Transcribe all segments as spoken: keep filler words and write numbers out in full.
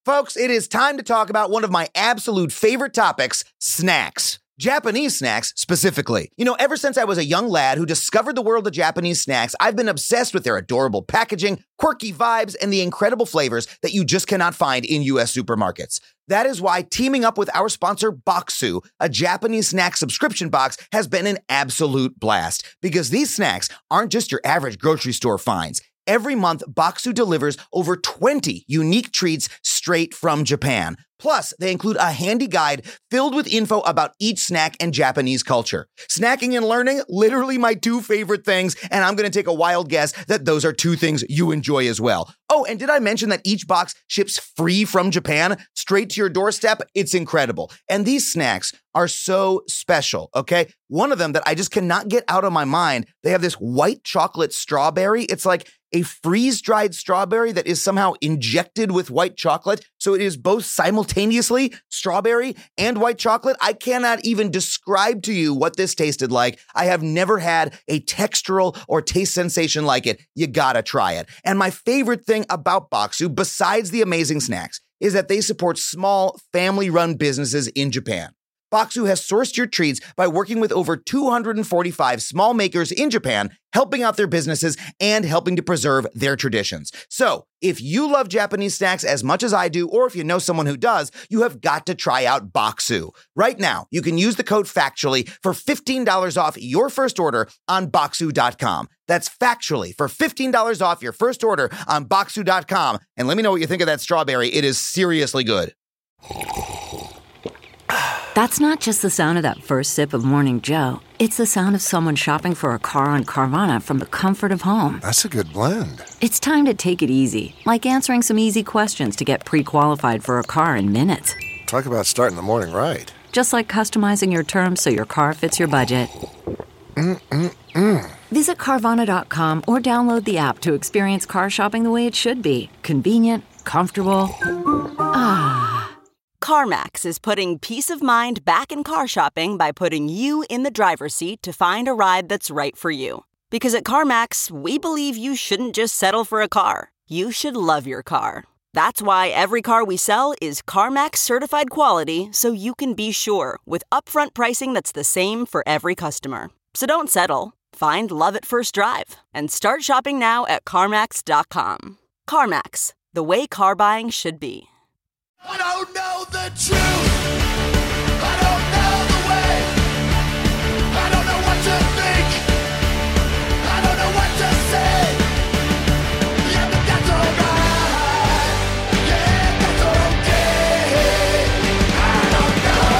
Folks, it is time to talk about one of my absolute favorite topics, snacks. Japanese snacks, specifically. You know, ever since I was a young lad who discovered the world of Japanese snacks, I've been obsessed with their adorable packaging, quirky vibes, and the incredible flavors that you just cannot find in U S supermarkets. That is why teaming up with our sponsor, Bokksu, a Japanese snack subscription box, has been an absolute blast. Because these snacks aren't just your average grocery store finds. Every month, Bokksu delivers over twenty unique treats straight from Japan. Plus, they include a handy guide filled with info about each snack and Japanese culture. Snacking and learning, literally my two favorite things, and I'm going to take a wild guess that those are two things you enjoy as well. Oh, and did I mention that each box ships free from Japan, straight to your doorstep? It's incredible. And these snacks are so special, okay? One of them that I just cannot get out of my mind, they have this white chocolate strawberry. It's like a freeze-dried strawberry that is somehow injected with white chocolate, so it is both simultaneously strawberry and white chocolate. I cannot even describe to you what this tasted like. I have never had a textural or taste sensation like it. You gotta try it. And my favorite thing about Bokksu, besides the amazing snacks, is that they support small, family-run businesses in Japan. Bokksu has sourced your treats by working with over two hundred forty-five small makers in Japan, helping out their businesses and helping to preserve their traditions. So, if you love Japanese snacks as much as I do, or if you know someone who does, you have got to try out Bokksu. Right now, you can use the code FACTUALLY for fifteen dollars off your first order on Bokksu dot com. That's Factually for fifteen dollars off your first order on Bokksu dot com. And let me know what you think of that strawberry. It is seriously good. That's not just the sound of that first sip of Morning Joe. It's the sound of someone shopping for a car on Carvana from the comfort of home. That's a good blend. It's time to take it easy, like answering some easy questions to get pre-qualified for a car in minutes. Talk about starting the morning right. Just like customizing your terms so your car fits your budget. Mm-mm-mm. Visit Carvana dot com or download the app to experience car shopping the way it should be. Convenient, comfortable. Ah. CarMax is putting peace of mind back in car shopping by putting you in the driver's seat to find a ride that's right for you. Because at CarMax, we believe you shouldn't just settle for a car. You should love your car. That's why every car we sell is CarMax certified quality, so you can be sure with upfront pricing that's the same for every customer. So don't settle. Find love at first drive and start shopping now at CarMax dot com. CarMax, the way car buying should be. I don't know the truth. I don't know the way. I don't know what to think. I don't know what to say. Yeah, but that's alright. Yeah, that's okay. I don't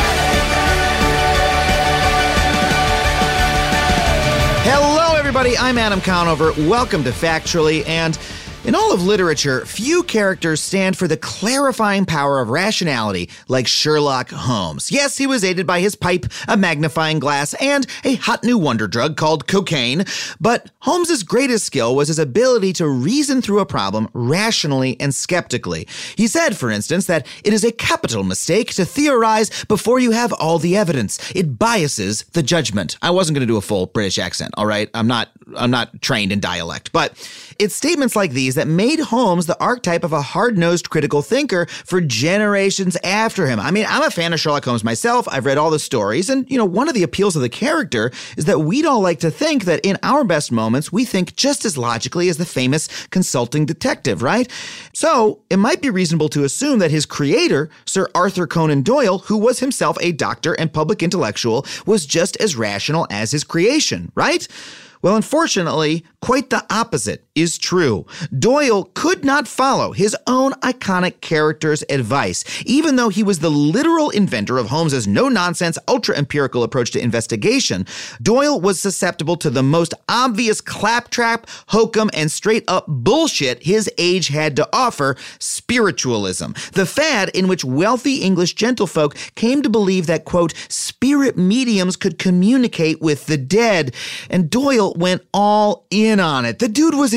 know anything. Hello, everybody. I'm Adam Conover. Welcome to Factually. And in all of literature, few characters stand for the clarifying power of rationality like Sherlock Holmes. Yes, he was aided by his pipe, a magnifying glass, and a hot new wonder drug called cocaine, but Holmes's greatest skill was his ability to reason through a problem rationally and skeptically. He said, for instance, that it is a capital mistake to theorize before you have all the evidence. It biases the judgment. I wasn't going to do a full British accent, all right? I'm not I'm not trained in dialect, but it's statements like these that made Holmes the archetype of a hard-nosed critical thinker for generations after him. I mean, I'm a fan of Sherlock Holmes myself. I've read all the stories, and, you know, one of the appeals of the character is that we'd all like to think that in our best moments, we think just as logically as the famous consulting detective, right? So it might be reasonable to assume that his creator, Sir Arthur Conan Doyle, who was himself a doctor and public intellectual, was just as rational as his creation, right? Well, unfortunately, quite the opposite is true. Doyle could not follow his own iconic character's advice. Even though he was the literal inventor of Holmes's no-nonsense, ultra-empirical approach to investigation, Doyle was susceptible to the most obvious claptrap, hokum, and straight-up bullshit his age had to offer, spiritualism. The fad in which wealthy English gentlefolk came to believe that, quote, spirit mediums could communicate with the dead. And Doyle went all in on it. The dude was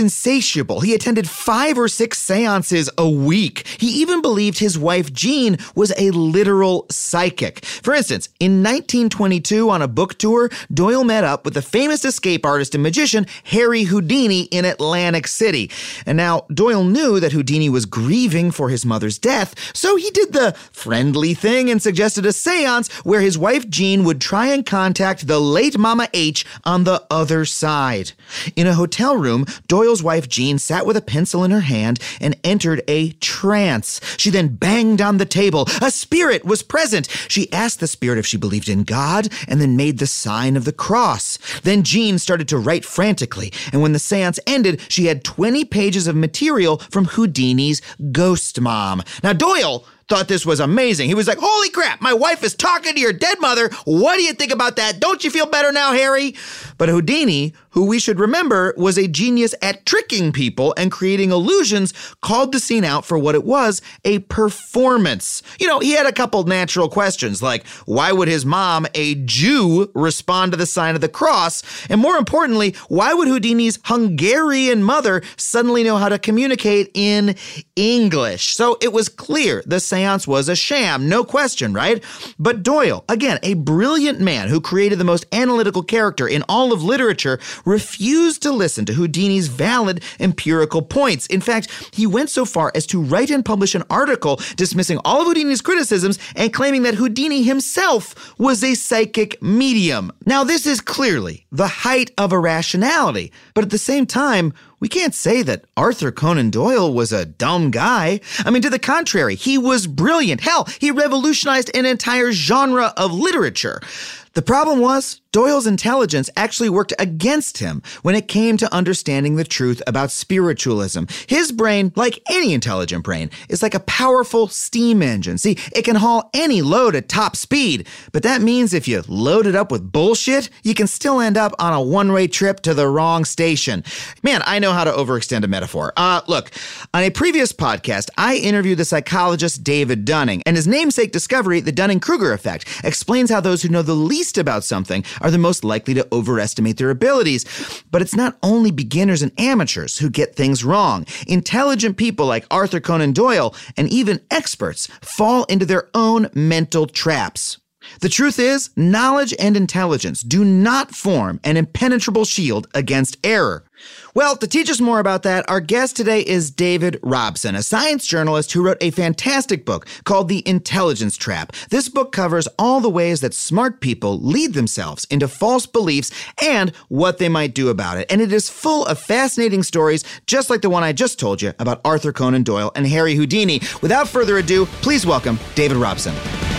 insatiable. He attended five or six seances a week. He even believed his wife, Jean, was a literal psychic. For instance, in nineteen twenty-two, on a book tour, Doyle met up with the famous escape artist and magician Harry Houdini in Atlantic City. And now, Doyle knew that Houdini was grieving for his mother's death, so he did the friendly thing and suggested a seance where his wife, Jean, would try and contact the late Mama H on the other side. In a hotel room, Doyle's wife, Jean, sat with a pencil in her hand and entered a trance. She then banged on the table. A spirit was present. She asked the spirit if she believed in God and then made the sign of the cross. Then Jean started to write frantically, and when the seance ended, she had twenty pages of material from Houdini's ghost mom. Now, Doyle thought this was amazing. He was like, holy crap, my wife is talking to your dead mother. What do you think about that? Don't you feel better now, Harry? But Houdini, who we should remember was a genius at tricking people and creating illusions, called the scene out for what it was, a performance. You know, he had a couple natural questions, like, why would his mom, a Jew, respond to the sign of the cross? And more importantly, why would Houdini's Hungarian mother suddenly know how to communicate in English? So it was clear the seance was a sham, no question, right? But Doyle, again, a brilliant man who created the most analytical character in all of literature, refused to listen to Houdini's valid empirical points. In fact, he went so far as to write and publish an article dismissing all of Houdini's criticisms and claiming that Houdini himself was a psychic medium. Now, this is clearly the height of irrationality, but at the same time, we can't say that Arthur Conan Doyle was a dumb guy. I mean, to the contrary, he was brilliant. Hell, he revolutionized an entire genre of literature. The problem was, Doyle's intelligence actually worked against him when it came to understanding the truth about spiritualism. His brain, like any intelligent brain, is like a powerful steam engine. See, it can haul any load at top speed, but that means if you load it up with bullshit, you can still end up on a one-way trip to the wrong station. Man, I know how to overextend a metaphor. Uh, look, on a previous podcast, I interviewed the psychologist David Dunning, and his namesake discovery, the Dunning-Kruger effect, explains how those who know the least about something are the most likely to overestimate their abilities. But it's not only beginners and amateurs who get things wrong. Intelligent people like Arthur Conan Doyle and even experts fall into their own mental traps. The truth is, knowledge and intelligence do not form an impenetrable shield against error. Well, to teach us more about that, our guest today is David Robson, a science journalist who wrote a fantastic book called The Intelligence Trap. This book covers all the ways that smart people lead themselves into false beliefs and what they might do about it. And it is full of fascinating stories, just like the one I just told you about Arthur Conan Doyle and Harry Houdini. Without further ado, please welcome David Robson.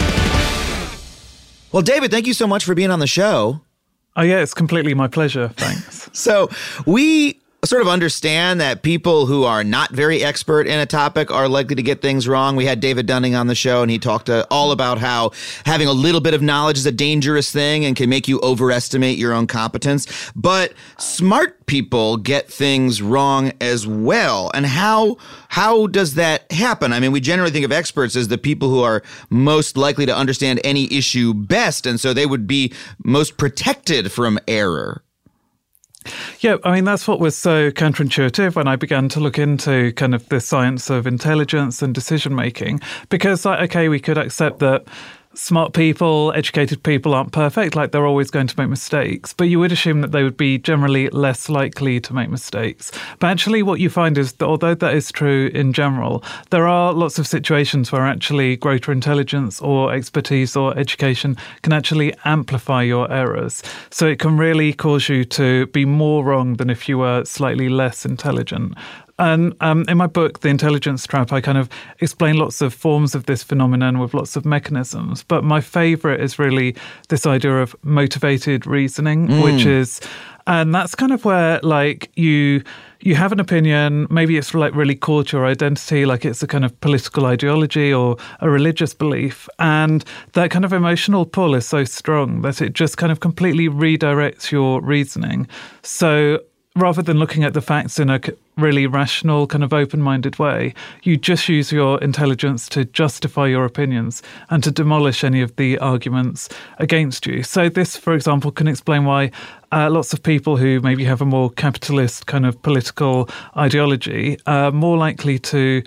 Well, David, thank you so much for being on the show. Oh, yeah, it's completely my pleasure. Thanks. So we sort of understand that people who are not very expert in a topic are likely to get things wrong. We had David Dunning on the show, and he talked uh, all about how having a little bit of knowledge is a dangerous thing and can make you overestimate your own competence. But smart people get things wrong as well. And how how does that happen? I mean, we generally think of experts as the people who are most likely to understand any issue best, and so they would be most protected from error. Yeah, I mean, that's what was so counterintuitive when I began to look into kind of the science of intelligence and decision making, because, like, okay, we could accept that smart people, educated people aren't perfect, like they're always going to make mistakes, but you would assume that they would be generally less likely to make mistakes. But actually what you find is that although that is true in general, there are lots of situations where actually greater intelligence or expertise or education can actually amplify your errors. So it can really cause you to be more wrong than if you were slightly less intelligent. And um, in my book, The Intelligence Trap, I kind of explain lots of forms of this phenomenon with lots of mechanisms. But my favorite is really this idea of motivated reasoning, mm. which is, and that's kind of where, like, you you have an opinion, maybe it's like really core to your identity, like it's a kind of political ideology or a religious belief. And that kind of emotional pull is so strong that it just kind of completely redirects your reasoning. So rather than looking at the facts in a really rational, kind of open-minded way. You just use your intelligence to justify your opinions and to demolish any of the arguments against you. So this, for example, can explain why uh, lots of people who maybe have a more capitalist kind of political ideology are more likely to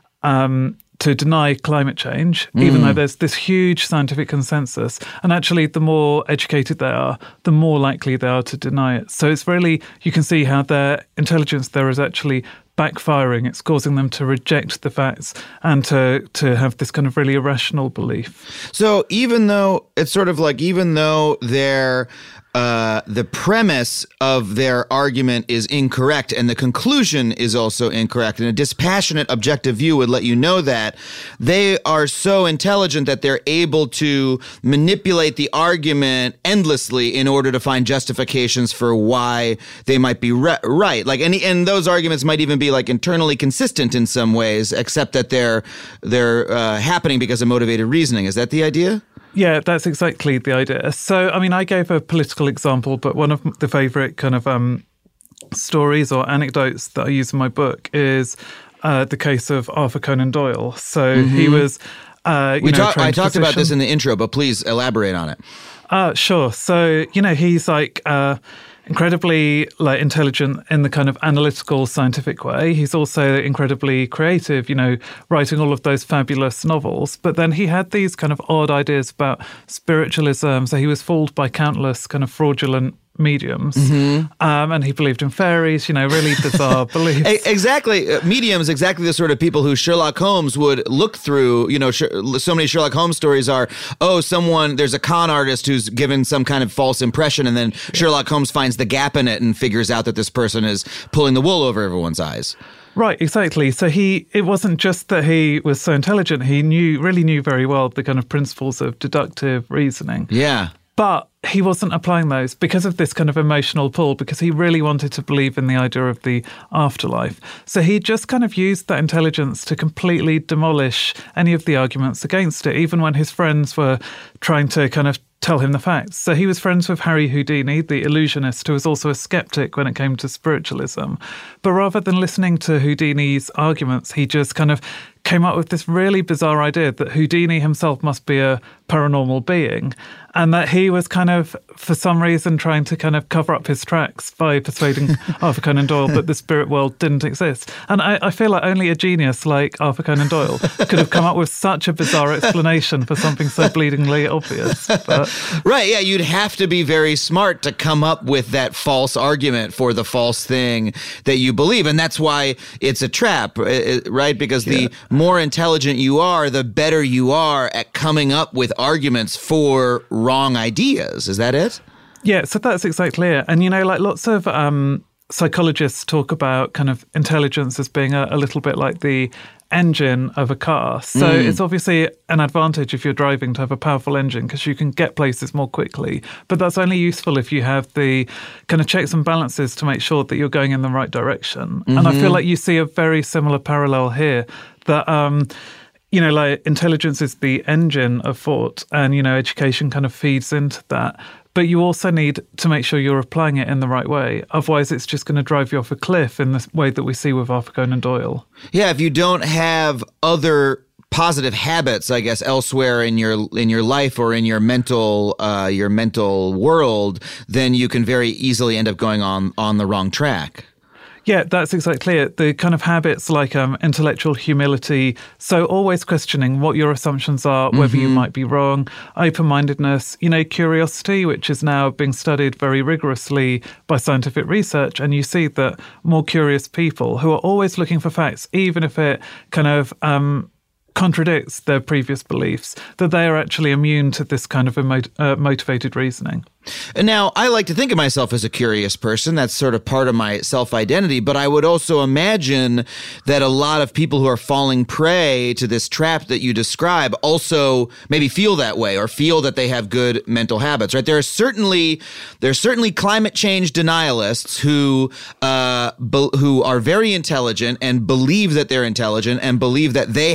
um, to deny climate change, mm. even though there's this huge scientific consensus. And actually, the more educated they are, the more likely they are to deny it. So it's really, you can see how their intelligence there is actually backfiring. It's causing them to reject the facts and to to have this kind of really irrational belief. So even though it's sort of like, even though they're Uh, the premise of their argument is incorrect and the conclusion is also incorrect, and a dispassionate objective view would let you know that, they are so intelligent that they're able to manipulate the argument endlessly in order to find justifications for why they might be re- right. Like, and, and those arguments might even be like internally consistent in some ways, except that they're they're uh, happening because of motivated reasoning. Is that the idea? Yeah, that's exactly the idea. So, I mean, I gave a political example, but one of the favorite kind of um, stories or anecdotes that I use in my book is uh, the case of Arthur Conan Doyle. So mm-hmm. he was, uh, you we know, talk, I talked physician. about this in the intro, but please elaborate on it. Uh, sure. So, you know, he's like uh, incredibly like intelligent in the kind of analytical, scientific way. He's also incredibly creative, you know, writing all of those fabulous novels. But then he had these kind of odd ideas about spiritualism. So he was fooled by countless kind of fraudulent mediums, mm-hmm. um, and he believed in fairies, you know, really bizarre beliefs. Exactly. Mediums, exactly the sort of people who Sherlock Holmes would look through. You know, so many Sherlock Holmes stories are, oh, someone, there's a con artist who's given some kind of false impression, and then Sherlock Holmes finds the gap in it and figures out that this person is pulling the wool over everyone's eyes. Right, exactly. So he, it wasn't just that he was so intelligent, he knew, really knew very well the kind of principles of deductive reasoning. Yeah. But he wasn't applying those because of this kind of emotional pull, because he really wanted to believe in the idea of the afterlife. So he just kind of used that intelligence to completely demolish any of the arguments against it, even when his friends were trying to kind of tell him the facts. So he was friends with Harry Houdini, the illusionist, who was also a skeptic when it came to spiritualism. But rather than listening to Houdini's arguments, he just kind of came up with this really bizarre idea that Houdini himself must be a paranormal being, and that he was kind of, for some reason, trying to kind of cover up his tracks by persuading Arthur Conan Doyle that the spirit world didn't exist. And I, I feel like only a genius like Arthur Conan Doyle could have come up with such a bizarre explanation for something so bleedingly obvious. But, right, yeah, you'd have to be very smart to come up with that false argument for the false thing that you believe. And that's why it's a trap, right? Because yeah. the more intelligent you are, the better you are at coming up with arguments for wrong ideas. Is that it? Yeah, so that's exactly it. And, you know, like lots of um, psychologists talk about kind of intelligence as being a, a little bit like the engine of a car. So mm. it's obviously an advantage if you're driving to have a powerful engine because you can get places more quickly. But that's only useful if you have the kind of checks and balances to make sure that you're going in the right direction. Mm-hmm. And I feel like you see a very similar parallel here that, um, you know, like intelligence is the engine of thought and, you know, education kind of feeds into that. But you also need to make sure you're applying it in the right way. Otherwise, it's just going to drive you off a cliff in the way that we see with Arthur Conan Doyle. Yeah, if you don't have other positive habits, I guess, elsewhere in your in your life or in your mental uh, your mental world, then you can very easily end up going on on the wrong track. Yeah, that's exactly it. The kind of habits like um, intellectual humility, so always questioning what your assumptions are, whether mm-hmm. you might be wrong, open-mindedness, you know, curiosity, which is now being studied very rigorously by scientific research. And you see that more curious people who are always looking for facts, even if it kind of um, contradicts their previous beliefs, that they are actually immune to this kind of emo- uh, motivated reasoning. And now, I like to think of myself as a curious person. That's sort of part of my self-identity. But I would also imagine that a lot of people who are falling prey to this trap that you describe also maybe feel that way or feel that they have good mental habits, right? There are certainly there are certainly climate change denialists who uh, be, who are very intelligent and believe that they're intelligent and believe that they have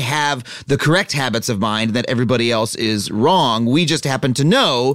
the correct habits of mind, that everybody else is wrong. We just happen to know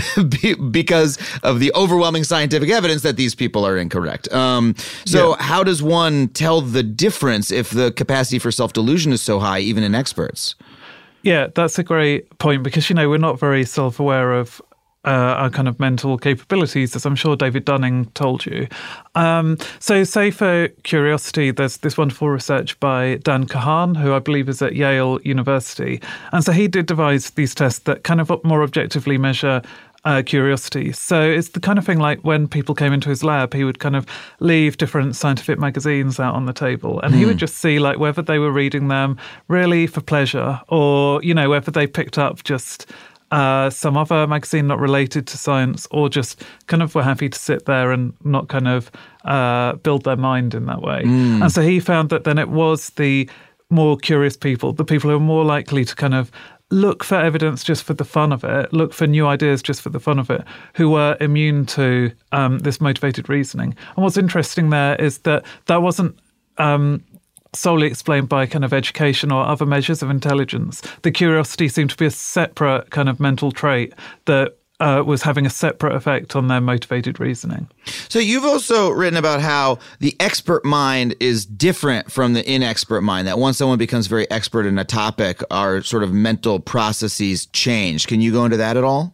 because of the overwhelming scientific evidence that these people are incorrect. Um, so yeah. How does one tell the difference if the capacity for self-delusion is so high, even in experts? Yeah, that's a great point because, you know, we're not very self-aware of Uh, our kind of mental capabilities, as I'm sure David Dunning told you. Um, so say for curiosity, there's this wonderful research by Dan Kahan, who I believe is at Yale University. And so he did devise these tests that kind of more objectively measure uh, curiosity. So it's the kind of thing like when people came into his lab, he would kind of leave different scientific magazines out on the table and mm. he would just see like whether they were reading them really for pleasure or, you know, whether they picked up just Uh, some other magazine not related to science or just kind of were happy to sit there and not kind of uh, build their mind in that way. Mm. And so he found that then it was the more curious people, the people who are more likely to kind of look for evidence just for the fun of it, look for new ideas just for the fun of it, who were immune to um, this motivated reasoning. And what's interesting there is that that wasn't um, solely explained by kind of education or other measures of intelligence. The curiosity seemed to be a separate kind of mental trait that uh, was having a separate effect on their motivated reasoning. So you've also written about how the expert mind is different from the inexpert mind, that once someone becomes very expert in a topic, our sort of mental processes change. Can you go into that at all?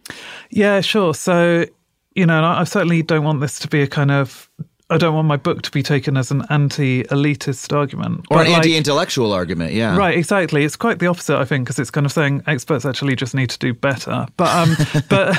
Yeah, sure. So, you know, I certainly don't want this to be a kind of I don't want my book to be taken as an anti-elitist argument. Or an like, anti-intellectual argument, yeah. Right, exactly. It's quite the opposite, I think, because it's kind of saying experts actually just need to do better. But, um, but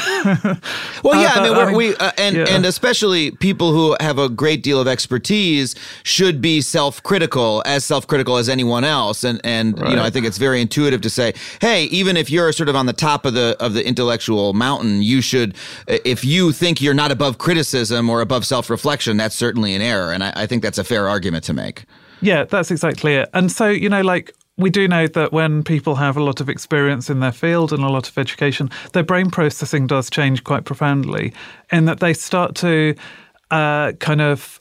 well, yeah, uh, I mean, I we're, mean we uh, and yeah. and especially people who have a great deal of expertise should be self-critical, as self-critical as anyone else. And and right. you know, I think it's very intuitive to say, hey, even if you're sort of on the top of the of the intellectual mountain, you should, if you think you're not above criticism or above self-reflection, that's certainly an error. And I, I think that's a fair argument to make. Yeah, that's exactly it. And so, you know, like we do know that when people have a lot of experience in their field and a lot of education, their brain processing does change quite profoundly in that they start to uh, kind of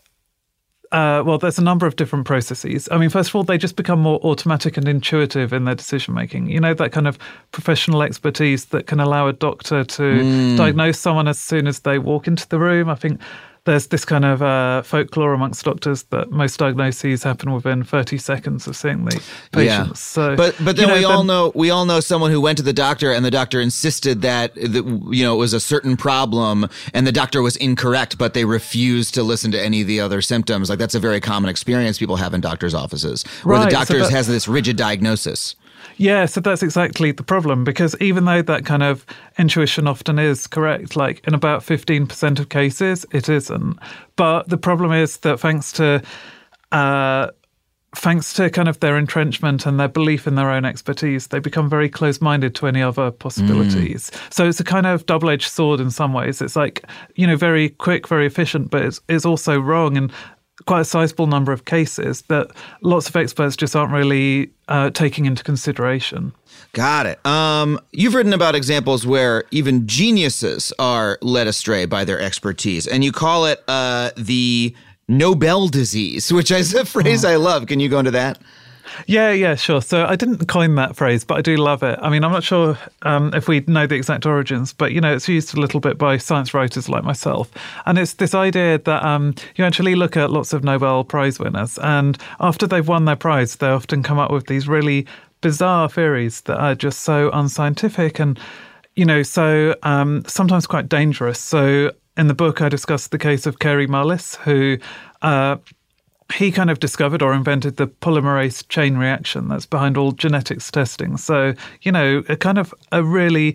Uh, well, there's a number of different processes. I mean, first of all, they just become more automatic and intuitive in their decision-making. You know, that kind of professional expertise that can allow a doctor to mm. diagnose someone as soon as they walk into the room. I think there's this kind of uh, folklore amongst doctors that most diagnoses happen within thirty seconds of seeing the patients. Yeah. So, but but then you know, we then, all know we all know someone who went to the doctor and the doctor insisted that, that you know it was a certain problem and the doctor was incorrect, but they refused to listen to any of the other symptoms. Like that's a very common experience people have in doctors' offices, where right, the doctor so that, has this rigid diagnosis. Yeah, so that's exactly the problem, because even though that kind of intuition often is correct, like in about fifteen percent of cases, it isn't. But the problem is that thanks to uh, thanks to kind of their entrenchment and their belief in their own expertise, they become very close-minded to any other possibilities. Mm. So it's a kind of double-edged sword in some ways. It's like, you know, very quick, very efficient, but it's, it's also wrong in quite a sizable number of cases that lots of experts just aren't really uh, taking into consideration. Got it. Um, you've written about examples where even geniuses are led astray by their expertise, and you call it uh, the Nobel disease, which is a phrase oh. I love. Can you go into that? Yeah, yeah, sure. So I didn't coin that phrase, but I do love it. I mean, I'm not sure um, if we know the exact origins, but, you know, it's used a little bit by science writers like myself. And it's this idea that um, you actually look at lots of Nobel Prize winners, and after they've won their prize, they often come up with these really bizarre theories that are just so unscientific and, you know, so um, sometimes quite dangerous. So in the book, I discussed the case of Kary Mullis, who uh, he kind of discovered or invented the polymerase chain reaction that's behind all genetics testing. So, you know, a kind of a really,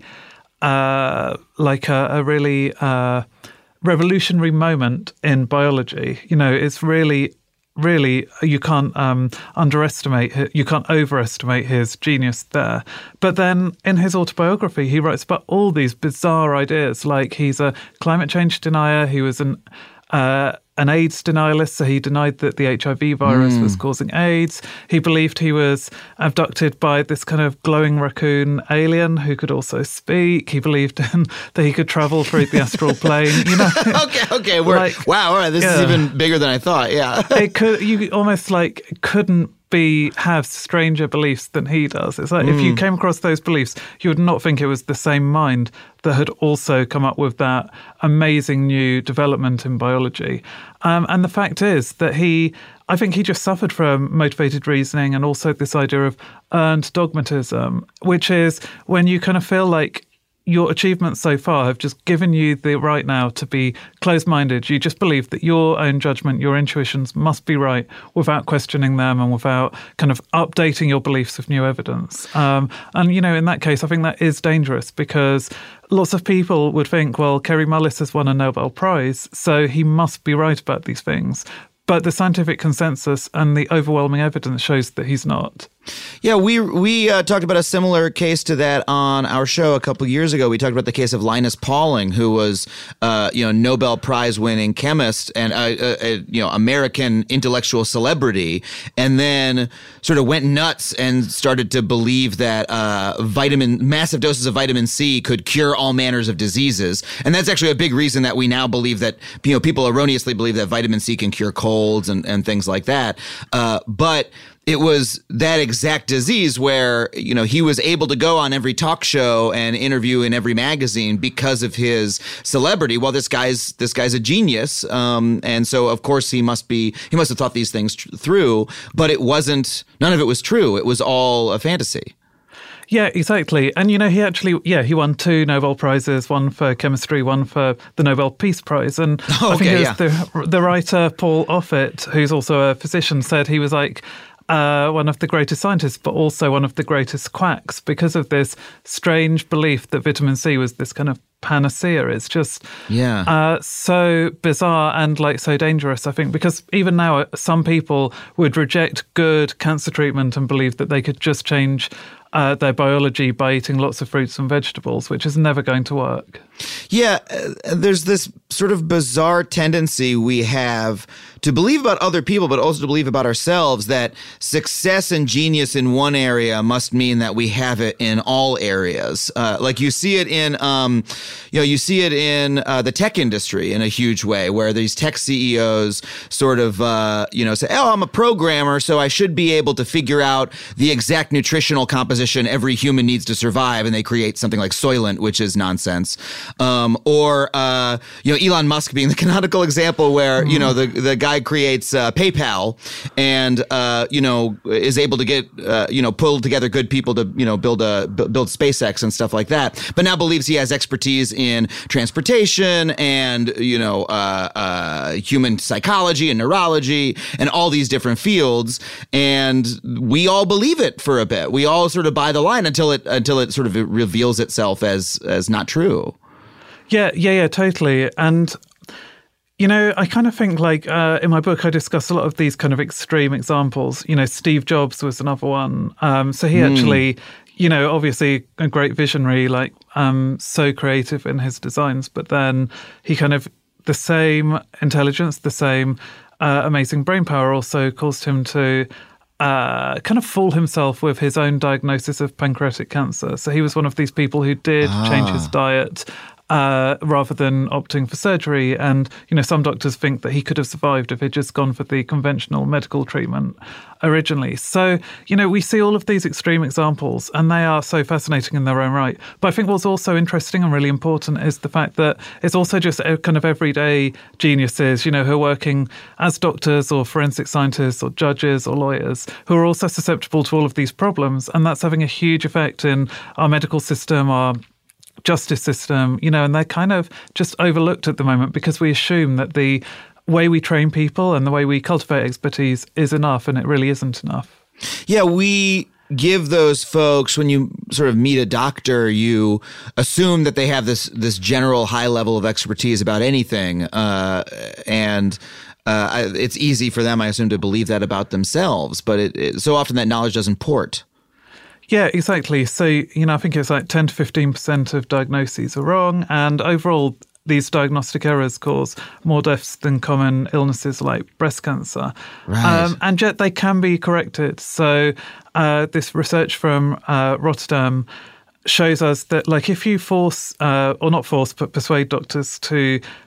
uh, like a, a really uh, revolutionary moment in biology. You know, it's really, really, you can't um, underestimate, you can't overestimate his genius there. But then in his autobiography, he writes about all these bizarre ideas, like he's a climate change denier, he was an uh, an AIDS denialist, so he denied that the H I V virus mm. was causing AIDS. He believed he was abducted by this kind of glowing raccoon alien who could also speak. He believed in, that he could travel through the astral plane. You know, okay, okay, we're like, wow, all right, this yeah. is even bigger than I thought. Yeah, it could. You almost like couldn't be have stranger beliefs than he does. It's like mm. if you came across those beliefs, you would not think it was the same mind that had also come up with that amazing new development in biology. Um, and the fact is that he, I think he just suffered from motivated reasoning and also this idea of earned dogmatism, which is when you kind of feel like your achievements so far have just given you the right now to be closed-minded. You just believe that your own judgment, your intuitions must be right without questioning them and without kind of updating your beliefs with new evidence. Um, and, you know, in that case, I think that is dangerous because lots of people would think, well, Kary Mullis has won a Nobel Prize, so he must be right about these things. But the scientific consensus and the overwhelming evidence shows that he's not. Yeah, we we uh, talked about a similar case to that on our show a couple years ago. We talked about the case of Linus Pauling, who was, uh, you know, Nobel Prize winning chemist and a, a, a you know American intellectual celebrity, and then sort of went nuts and started to believe that uh, vitamin massive doses of vitamin C could cure all manners of diseases, and that's actually a big reason that we now believe that you know people erroneously believe that vitamin C can cure colds and and things like that, uh, but. It was that exact disease where, you know, he was able to go on every talk show and interview in every magazine because of his celebrity. Well, this guy's this guy's a genius. Um, and so, of course, he must be he must have thought these things tr- through. But it wasn't none of it was true. It was all a fantasy. Yeah, exactly. And, you know, he actually, yeah, he won two Nobel Prizes, one for chemistry, one for the Nobel Peace Prize. And oh, I think okay, it was yeah. the, the writer Paul Offit, who's also a physician, said he was like, Uh, one of the greatest scientists, but also one of the greatest quacks because of this strange belief that vitamin C was this kind of panacea. It's just yeah. uh, so bizarre and like so dangerous, I think, because even now some people would reject good cancer treatment and believe that they could just change uh, their biology by eating lots of fruits and vegetables, which is never going to work. Yeah, uh, there's this sort of bizarre tendency we have to believe about other people, but also to believe about ourselves that success and genius in one area must mean that we have it in all areas. Uh, like you see it in, um, you know, you see it in uh, the tech industry in a huge way, where these tech C E Os sort of, uh, you know, say, "Oh, I'm a programmer, so I should be able to figure out the exact nutritional composition every human needs to survive," and they create something like Soylent, which is nonsense. Um, or, uh, you know, Elon Musk being the canonical example where, mm. you know, the, the guy creates uh, PayPal and, uh, you know, is able to get, uh, you know, pull together good people to, you know, build a build SpaceX and stuff like that. But now believes he has expertise in transportation and, you know, uh, uh, human psychology and neurology and all these different fields. And we all believe it for a bit. We all sort of buy the line until it until it sort of reveals itself as as not true. Yeah, yeah, yeah, totally. And, you know, I kind of think like uh, in my book, I discuss a lot of these kind of extreme examples. You know, Steve Jobs was another one. Um, so he mm. actually, you know, obviously a great visionary, like um, so creative in his designs, but then he kind of, the same intelligence, the same uh, amazing brain power also caused him to Uh, kind of fool himself with his own diagnosis of pancreatic cancer. So he was one of these people who did ah. change his diet uh, rather than opting for surgery. And, you know, some doctors think that he could have survived if he'd just gone for the conventional medical treatment originally. So, you know, we see all of these extreme examples and they are so fascinating in their own right. But I think what's also interesting and really important is the fact that it's also just a kind of everyday geniuses, you know, who are working as doctors or forensic scientists or judges or lawyers who are also susceptible to all of these problems. And that's having a huge effect in our medical system, our justice system, you know, and they're kind of just overlooked at the moment because we assume that the way we train people and the way we cultivate expertise is enough, and it really isn't enough. Yeah, we give those folks, when you sort of meet a doctor, you assume that they have this this general high level of expertise about anything, uh, and uh, it's easy for them, I assume, to believe that about themselves. But it, it, so often that knowledge doesn't port. Yeah, exactly. So, you know, I think it's like ten to fifteen percent of diagnoses are wrong. And overall, these diagnostic errors cause more deaths than common illnesses like breast cancer. Right. Um, and yet they can be corrected. So uh, this research from uh, Rotterdam shows us that, like, if you force, uh, or not force, but persuade doctors to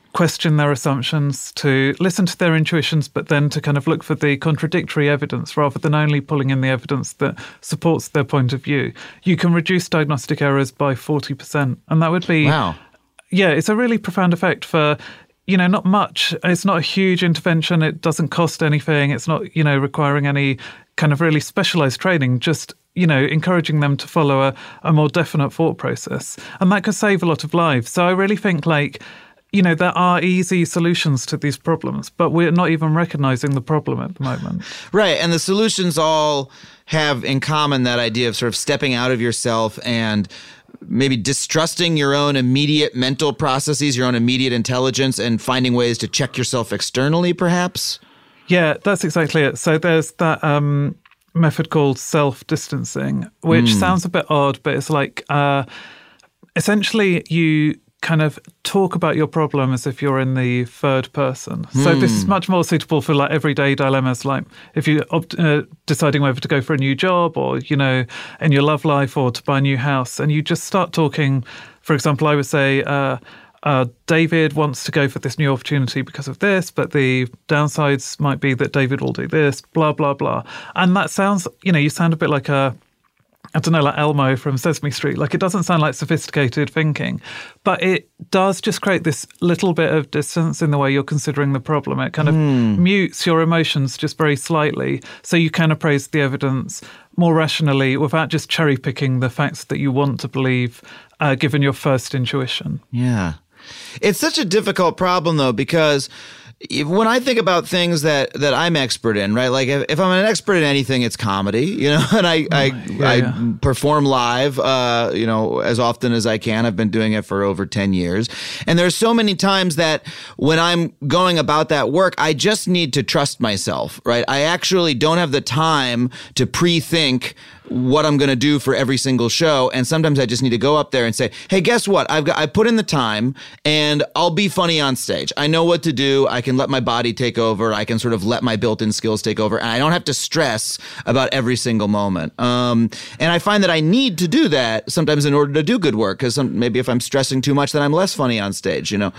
question their assumptions, to listen to their intuitions, but then to kind of look for the contradictory evidence rather than only pulling in the evidence that supports their point of view, you can reduce diagnostic errors by forty percent. And that would be... Wow. Yeah, it's a really profound effect for, you know, not much. It's not a huge intervention. It doesn't cost anything. It's not, you know, requiring any kind of really specialized training, just, you know, encouraging them to follow a, a more definite thought process. And that could save a lot of lives. So I really think, like, you know, there are easy solutions to these problems, but we're not even recognizing the problem at the moment. Right. And the solutions all have in common that idea of sort of stepping out of yourself and maybe distrusting your own immediate mental processes, your own immediate intelligence, and finding ways to check yourself externally, perhaps? Yeah, that's exactly it. So there's that um, method called self-distancing, which mm. sounds a bit odd, but it's like uh, essentially you kind of talk about your problem as if you're in the third person. Mm. So this is much more suitable for like everyday dilemmas, like if you're uh, deciding whether to go for a new job or, you know, in your love life or to buy a new house. And you just start talking, for example, I would say, uh, uh, David wants to go for this new opportunity because of this, but the downsides might be that David will do this, blah, blah, blah. And that sounds, you know, you sound a bit like a, I don't know, like Elmo from Sesame Street. Like, it doesn't sound like sophisticated thinking, but it does just create this little bit of distance in the way you're considering the problem. It kind of mm. mutes your emotions just very slightly, so you can appraise the evidence more rationally without just cherry picking the facts that you want to believe, uh, given your first intuition. Yeah. It's such a difficult problem, though, because when I think about things that, that I'm expert in, right? Like if, if I'm an expert in anything, it's comedy, you know, and I, I, yeah, I yeah. perform live, uh, you know, as often as I can. I've been doing it for over ten years. And there's so many times that when I'm going about that work, I just need to trust myself, right? I actually don't have the time to pre-think what I'm going to do for every single show. And sometimes I just need to go up there and say, hey, guess what? I've got, I put in the time and I'll be funny on stage. I know what to do. I can let my body take over. I can sort of let my built-in skills take over. And I don't have to stress about every single moment. Um, and I find that I need to do that sometimes in order to do good work. Because maybe if I'm stressing too much, then I'm less funny on stage, you know.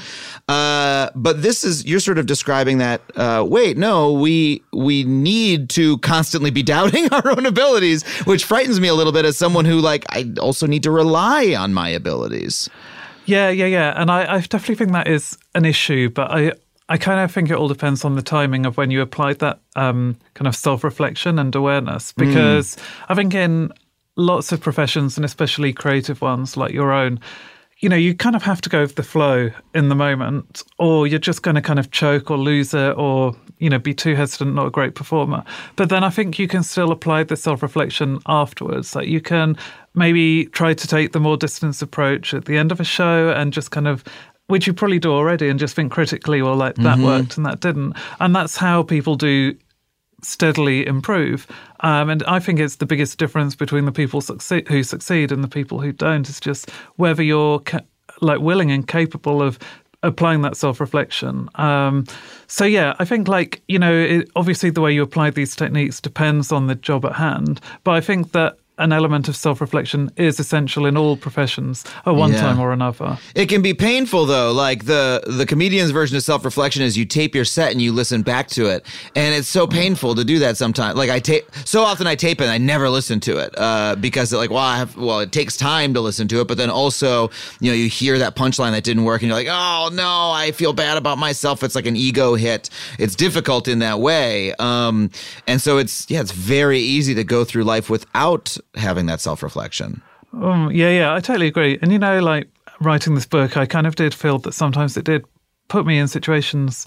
Uh, but this is, you're sort of describing that, uh, wait, no, we, we need to constantly be doubting our own abilities, which Which frightens me a little bit as someone who, like, I also need to rely on my abilities. Yeah, yeah, yeah. And I, I definitely think that is an issue, but I, I kind of think it all depends on the timing of when you applied that um, kind of self-reflection and awareness. Because mm. I think in lots of professions, and especially creative ones like your own, you know, you kind of have to go with the flow in the moment, or you're just going to kind of choke or lose it, or, you know, be too hesitant, not a great performer. But then I think you can still apply the self-reflection afterwards. Like, you can maybe try to take the more distanced approach at the end of a show and just kind of, which you probably do already, and just think critically, well, like, that mm-hmm. worked and that didn't. And that's how people do steadily improve. Um, and I think it's the biggest difference between the people succeed, who succeed and the people who don't. It's just whether you're ca- like willing and capable of applying that self-reflection. Um, so, yeah, I think, like, you know, it, obviously the way you apply these techniques depends on the job at hand. But I think that an element of self-reflection is essential in all professions at one yeah. time or another. It can be painful, though. Like, the the comedian's version of self-reflection is you tape your set and you listen back to it. And it's so painful to do that sometimes. Like, I tape, so often I tape it and I never listen to it uh, because, like, well, I have, well, it takes time to listen to it. But then also, you know, you hear that punchline that didn't work and you're like, oh, no, I feel bad about myself. It's like an ego hit. It's difficult in that way. Um, and so it's, yeah, it's very easy to go through life without having that self-reflection. Um, yeah, yeah, I totally agree. And, you know, like, writing this book, I kind of did feel that sometimes it did put me in situations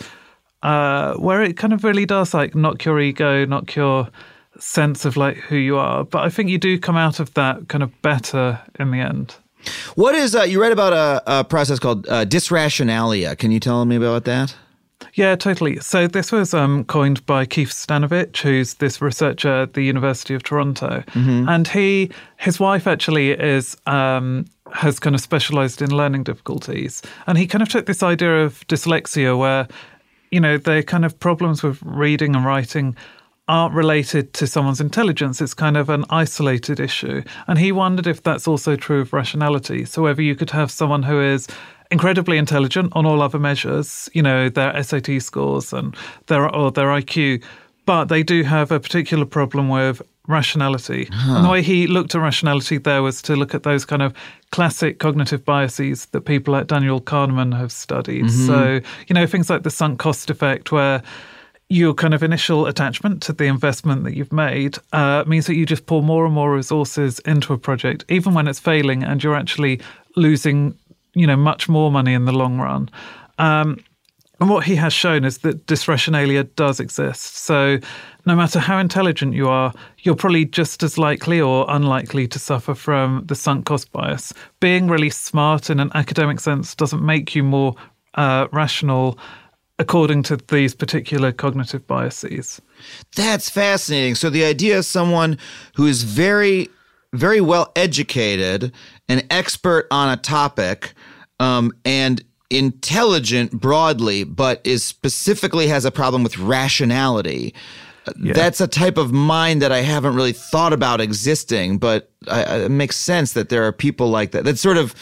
uh, where it kind of really does, like, knock your ego, knock your sense of, like, who you are. But I think you do come out of that kind of better in the end. What is, uh, you read about a, a process called uh, dysrationalia. Can you tell me about that? Yeah, totally. So this was um, coined by Keith Stanovich, who's this researcher at the University of Toronto. Mm-hmm. And he, his wife actually is, um, has kind of specialized in learning difficulties. And he kind of took this idea of dyslexia where, you know, the kind of problems with reading and writing aren't related to someone's intelligence. It's kind of an isolated issue. And he wondered if that's also true of rationality. So whether you could have someone who is incredibly intelligent on all other measures, you know, their S A T scores and their or their I Q, but they do have a particular problem with rationality. Huh. And the way he looked at rationality there was to look at those kind of classic cognitive biases that people like Daniel Kahneman have studied. Mm-hmm. So, you know, things like the sunk cost effect, where your kind of initial attachment to the investment that you've made uh, means that you just pour more and more resources into a project, even when it's failing, and you're actually losing, you know, much more money in the long run. Um, and what he has shown is that dysrationalia does exist. So no matter how intelligent you are, you're probably just as likely or unlikely to suffer from the sunk cost bias. Being really smart in an academic sense doesn't make you more uh, rational according to these particular cognitive biases. That's fascinating. So the idea of someone who is very, very well educated, an expert on a topic, um, and intelligent broadly, but is specifically has a problem with rationality. Yeah. That's a type of mind that I haven't really thought about existing, but I, it makes sense that there are people like that. That's sort of,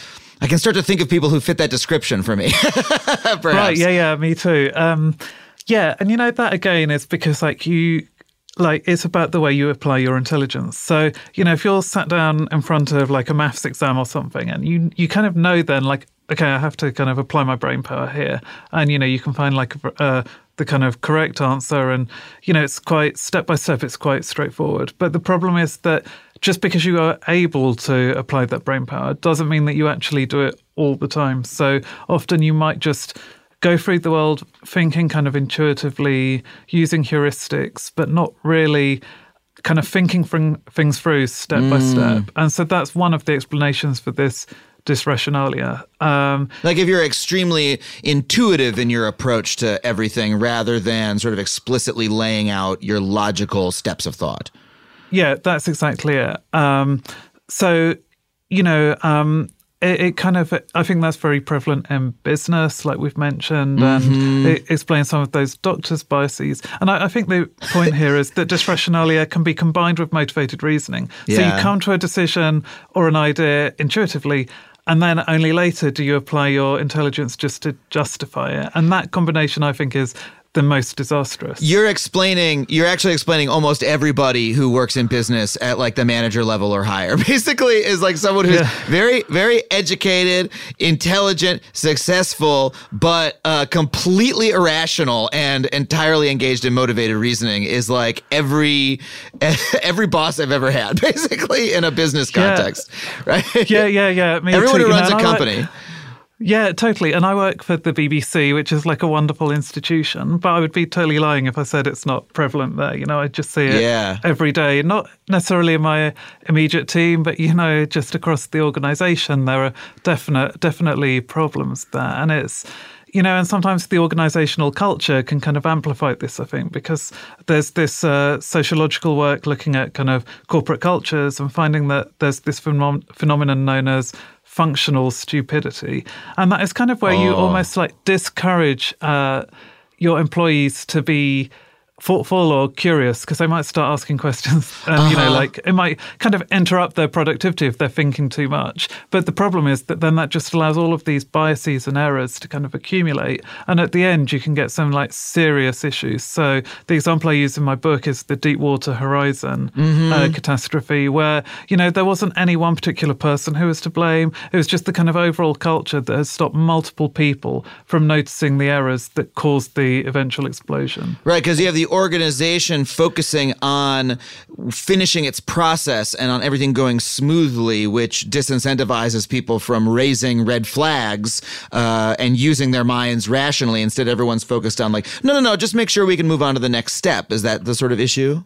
I can start to think of people who fit that description for me. Right, yeah, yeah, me too. Um, yeah, and you know, that again is because like you, like it's about the way you apply your intelligence. So, you know, if you're sat down in front of like a maths exam or something and you you kind of know then like, okay, I have to kind of apply my brain power here. And, you know, you can find like uh, the kind of correct answer. And, you know, it's quite step by step, it's quite straightforward. But the problem is that just because you are able to apply that brain power doesn't mean that you actually do it all the time. So often you might just go through the world thinking kind of intuitively, using heuristics, but not really kind of thinking from things through step mm. by step. And so that's one of the explanations for this dysrationalia. Um, like if you're extremely intuitive in your approach to everything rather than sort of explicitly laying out your logical steps of thought. Yeah, that's exactly it. Um, so, you know, um, it, it kind of, I think that's very prevalent in business, like we've mentioned, mm-hmm. and it explains some of those doctors' biases. And I, I think the point here is that dysrationalia can be combined with motivated reasoning. Yeah. So you come to a decision or an idea intuitively, and then only later do you apply your intelligence just to justify it. And that combination, I think, is the most disastrous. You're explaining, you're actually explaining almost everybody who works in business at like the manager level or higher. Basically is like someone who's yeah. very, very educated, intelligent, successful, but uh, completely irrational and entirely engaged in motivated reasoning is like every, every boss I've ever had, basically in a business context, yeah. right? Yeah, yeah, yeah. Me Everyone too. who runs you know, a company. Like, yeah, totally. And I work for the B B C, which is like a wonderful institution, but I would be totally lying if I said it's not prevalent there. You know, I just see it yeah. every day, not necessarily in my immediate team, but, you know, just across the organisation, there are definite, definitely problems there. And it's, you know, and sometimes the organisational culture can kind of amplify this, I think, because there's this uh, sociological work looking at kind of corporate cultures and finding that there's this phenom- phenomenon known as functional stupidity. And that is kind of where oh. you almost like discourage uh, your employees to be thoughtful or curious, because they might start asking questions and, uh-huh. you know, like it might kind of interrupt their productivity if they're thinking too much. But the problem is that then that just allows all of these biases and errors to kind of accumulate. And at the end, you can get some like serious issues. So the example I use in my book is the Deepwater Horizon mm-hmm. uh, catastrophe, where, you know, there wasn't any one particular person who was to blame. It was just the kind of overall culture that has stopped multiple people from noticing the errors that caused the eventual explosion. Right, because you have the organization focusing on finishing its process and on everything going smoothly, which disincentivizes people from raising red flags uh, and using their minds rationally. Instead, everyone's focused on like, no, no, no, just make sure we can move on to the next step. Is that the sort of issue?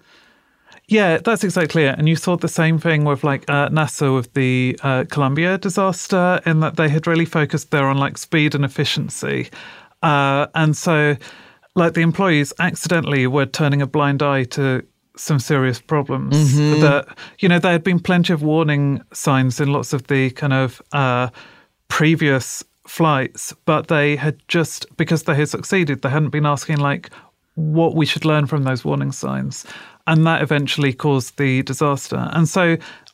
Yeah, that's exactly it. And you saw the same thing with like uh, NASA with the uh, Columbia disaster, in that they had really focused there on like speed and efficiency. Uh, and so like the employees accidentally were turning a blind eye to some serious problems. Mm-hmm. That, you know, there had been plenty of warning signs in lots of the kind of uh, previous flights, but they had just, because they had succeeded, they hadn't been asking like what we should learn from those warning signs. And that eventually caused the disaster. And so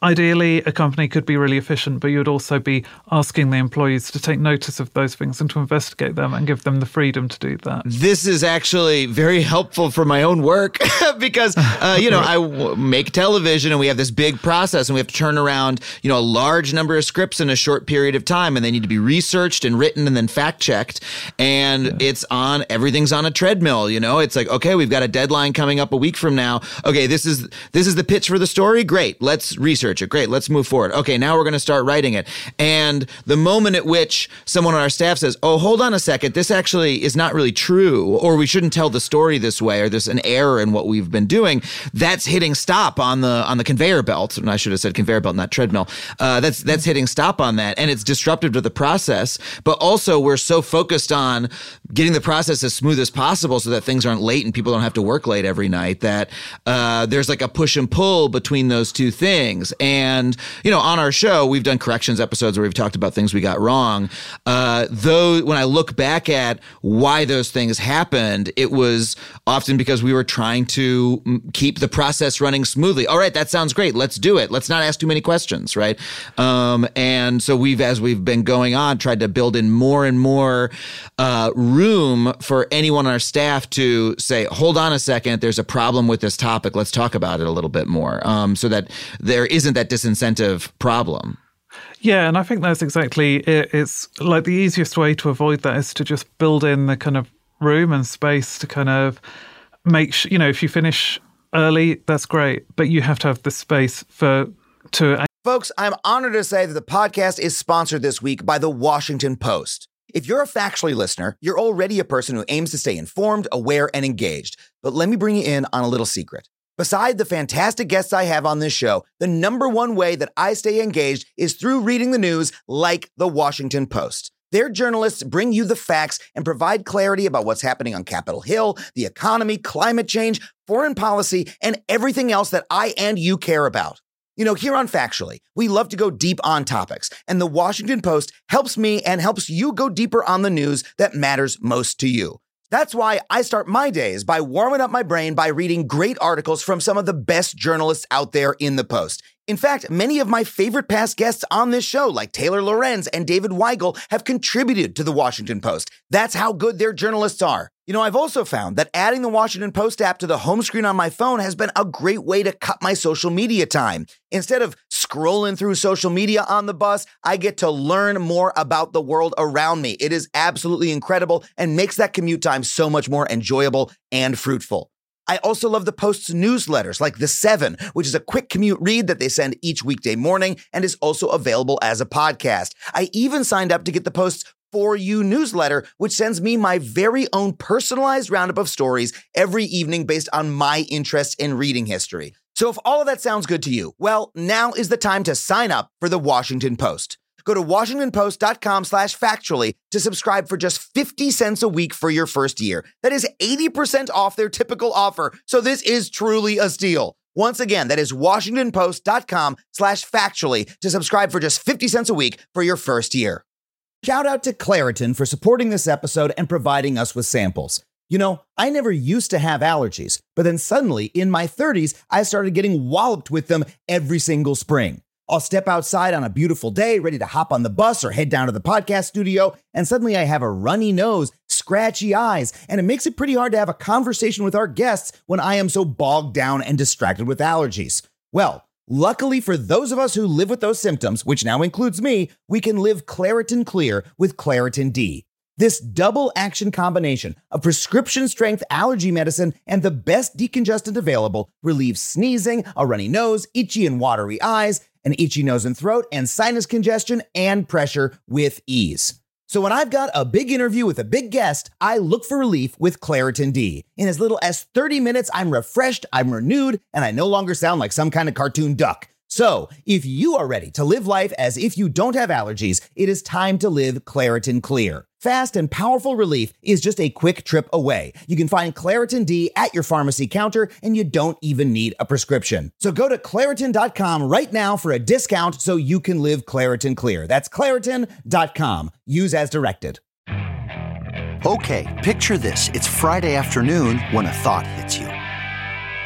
ideally, a company could be really efficient, but you would also be asking the employees to take notice of those things and to investigate them and give them the freedom to do that. This is actually very helpful for my own work because, uh, you know, I w- make television and we have this big process and we have to turn around, you know, a large number of scripts in a short period of time, and they need to be researched and written and then fact checked. And yeah. it's on, everything's on a treadmill, you know, it's like, okay, we've got a deadline coming up a week from now. Okay, this is, this is the pitch for the story. Great. Let's research it. Great. Let's move forward. Okay, now we're going to start writing it. And the moment at which someone on our staff says, oh, hold on a second, this actually is not really true, or we shouldn't tell the story this way, or there's an error in what we've been doing, that's hitting stop on the on the conveyor belt. And I should have said conveyor belt, not treadmill. Uh, that's that's hitting stop on that. And it's disruptive to the process. But also we're so focused on getting the process as smooth as possible so that things aren't late and people don't have to work late every night, that uh, there's like a push and pull between those two things. And, you know, on our show, we've done corrections episodes where we've talked about things we got wrong. Uh, though, when I look back at why those things happened, it was often because we were trying to keep the process running smoothly. All right, that sounds great. Let's do it. Let's not ask too many questions, right? Um, and so we've, as we've been going on, tried to build in more and more uh, room for anyone on our staff to say, hold on a second, there's a problem with this topic. Let's talk about it a little bit more, um, so that there isn't that disincentive problem. Yeah, and I think that's exactly it. It's like the easiest way to avoid that is to just build in the kind of room and space to kind of make sure, you know, if you finish early, that's great, but you have to have the space for to. Folks, I'm honored to say that the podcast is sponsored this week by The Washington Post. If you're a Factually listener, you're already a person who aims to stay informed, aware, and engaged. But let me bring you in on a little secret. Beside the fantastic guests I have on this show, the number one way that I stay engaged is through reading the news like The Washington Post. Their journalists bring you the facts and provide clarity about what's happening on Capitol Hill, the economy, climate change, foreign policy, and everything else that I and you care about. You know, here on Factually, we love to go deep on topics, and The Washington Post helps me and helps you go deeper on the news that matters most to you. That's why I start my days by warming up my brain by reading great articles from some of the best journalists out there in the Post. In fact, many of my favorite past guests on this show, like Taylor Lorenz and David Weigel, have contributed to The Washington Post. That's how good their journalists are. You know, I've also found that adding the Washington Post app to the home screen on my phone has been a great way to cut my social media time. Instead of scrolling through social media on the bus, I get to learn more about the world around me. It is absolutely incredible and makes that commute time so much more enjoyable and fruitful. I also love the Post's newsletters like The Seven, which is a quick commute read that they send each weekday morning and is also available as a podcast. I even signed up to get the Post's For You newsletter, which sends me my very own personalized roundup of stories every evening based on my interest in reading history. So if all of that sounds good to you, well, now is the time to sign up for the Washington Post. Go to washingtonpost.com slash factually to subscribe for just fifty cents a week for your first year. That is eighty percent off their typical offer, so this is truly a steal. Once again, that is washingtonpost.com slash factually to subscribe for just fifty cents a week for your first year. Shout out to Claritin for supporting this episode and providing us with samples. You know, I never used to have allergies, but then suddenly in my thirties, I started getting walloped with them every single spring. I'll step outside on a beautiful day, ready to hop on the bus or head down to the podcast studio, and suddenly I have a runny nose, scratchy eyes, and it makes it pretty hard to have a conversation with our guests when I am so bogged down and distracted with allergies. Well, luckily for those of us who live with those symptoms, which now includes me, we can live Claritin Clear with Claritin D. This double action combination of prescription strength allergy medicine and the best decongestant available relieves sneezing, a runny nose, itchy and watery eyes, an itchy nose and throat, and sinus congestion and pressure with ease. So when I've got a big interview with a big guest, I look for relief with Claritin D. In as little as thirty minutes, I'm refreshed, I'm renewed, and I no longer sound like some kind of cartoon duck. So, if you are ready to live life as if you don't have allergies, it is time to live Claritin Clear. Fast and powerful relief is just a quick trip away. You can find Claritin D at your pharmacy counter, and you don't even need a prescription. So go to Claritin dot com right now for a discount so you can live Claritin Clear. That's Claritin dot com. Use as directed. Okay, picture this. It's Friday afternoon when a thought hits you.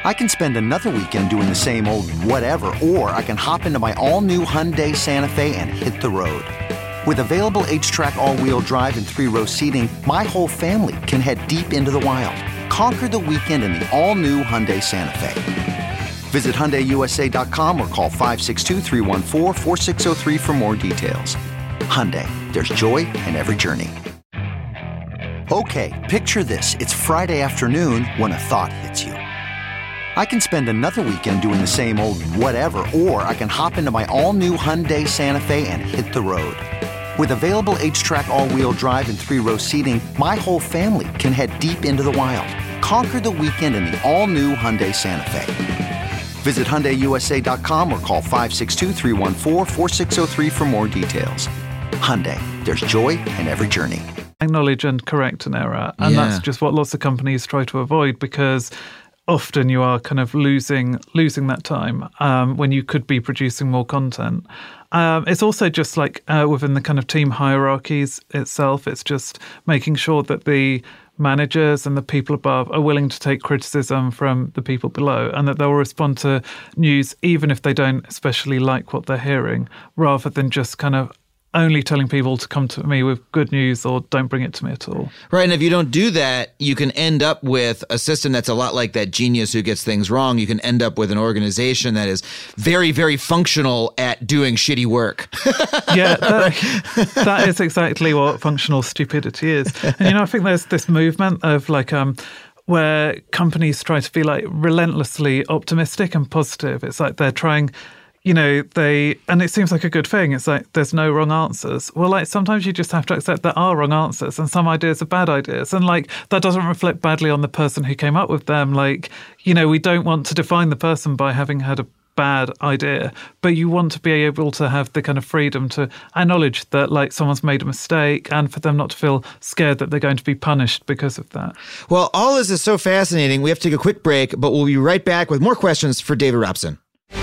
I can spend another weekend doing the same old whatever, or I can hop into my all-new Hyundai Santa Fe and hit the road. With available H-Track all-wheel drive and three-row seating, my whole family can head deep into the wild. Conquer the weekend in the all-new Hyundai Santa Fe. Visit Hyundai U S A dot com or call five six two, three one four, four six zero three for more details. Hyundai, there's joy in every journey. Okay, picture this. It's Friday afternoon when a thought hits you. I can spend another weekend doing the same old whatever, or I can hop into my all-new Hyundai Santa Fe and hit the road. With available H-Track all-wheel drive and three-row seating, my whole family can head deep into the wild. Conquer the weekend in the all-new Hyundai Santa Fe. Visit Hyundai U S A dot com or call five six two, three one four, four six zero three for more details. Hyundai, there's joy in every journey. Acknowledge and correct an error. And Yeah. that's just what lots of companies try to avoid, because often you are kind of losing losing that time um, when you could be producing more content. Um, it's also just like uh, within the kind of team hierarchies itself, it's just making sure that the managers and the people above are willing to take criticism from the people below, and that they'll respond to news even if they don't especially like what they're hearing, rather than just kind of only telling people to come to me with good news or don't bring it to me at all. Right, and if you don't do that, you can end up with a system that's a lot like that genius who gets things wrong. You can end up with an organization that is very, very functional at doing shitty work. Yeah, that, that is exactly what functional stupidity is. And, you know, I think there's this movement of like, um, where companies try to be like relentlessly optimistic and positive. It's like they're trying... You know, they, and it seems like a good thing. It's like, there's no wrong answers. Well, like, sometimes you just have to accept there are wrong answers, and some ideas are bad ideas. And like, that doesn't reflect badly on the person who came up with them. Like, you know, we don't want to define the person by having had a bad idea, but you want to be able to have the kind of freedom to acknowledge that like someone's made a mistake, and for them not to feel scared that they're going to be punished because of that. Well, all this is so fascinating. We have to take a quick break, but we'll be right back with more questions for David Robson.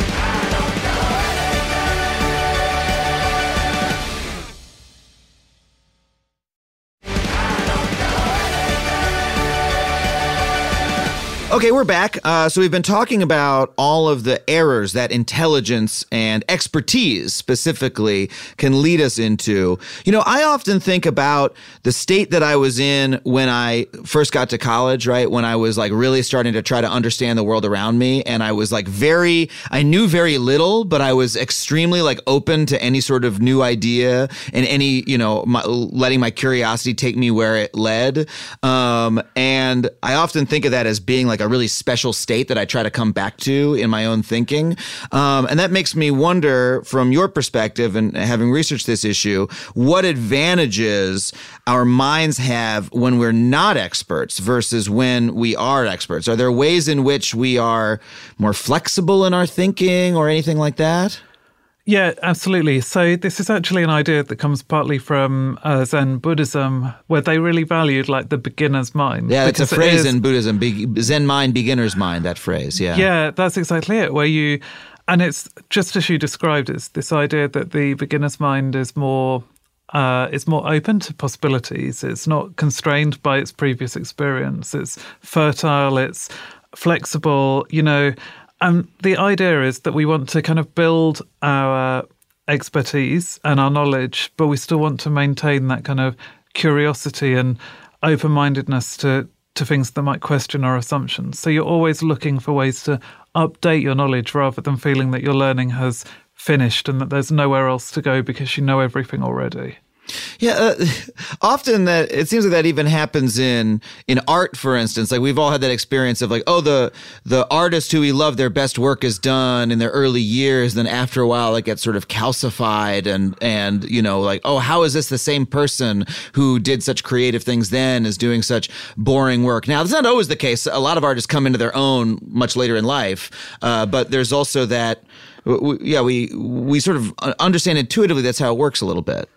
Okay, we're back. Uh, so we've been talking about all of the errors that intelligence and expertise specifically can lead us into. You know, I often think about the state that I was in when I first got to college, right? When I was like really starting to try to understand the world around me. And I was like very, I knew very little, but I was extremely like open to any sort of new idea and any, you know, my, letting my curiosity take me where it led. Um, and I often think of that as being like a really special state that I try to come back to in my own thinking. Um, and that makes me wonder, from your perspective and having researched this issue, what advantages our minds have when we're not experts versus when we are experts. Are there ways in which we are more flexible in our thinking or anything like that? Yeah, absolutely. So this is actually an idea that comes partly from uh, Zen Buddhism, where they really valued like the beginner's mind. Yeah, it's a Because it phrase is- in Buddhism, be- Zen mind, beginner's mind, that phrase, yeah. Yeah, that's exactly it, where you, and it's just as you described, it's this idea that the beginner's mind is more, uh, it's more open to possibilities. It's not constrained by its previous experience. It's fertile, it's flexible, you know. And the idea is that we want to kind of build our expertise and our knowledge, but we still want to maintain that kind of curiosity and open-mindedness to, to things that might question our assumptions. So you're always looking for ways to update your knowledge rather than feeling that your learning has finished and that there's nowhere else to go because you know everything already. Yeah, uh, often that it seems like that even happens in in art, for instance. Like we've all had that experience of like, oh, the the artist who we love, their best work is done in their early years. Then after a while, it gets sort of calcified, and and you know, like, oh, how is this the same person who did such creative things then is doing such boring work now? That's not always the case. A lot of artists come into their own much later in life, uh, but there's also that. We, yeah, we we sort of understand intuitively that's how it works a little bit.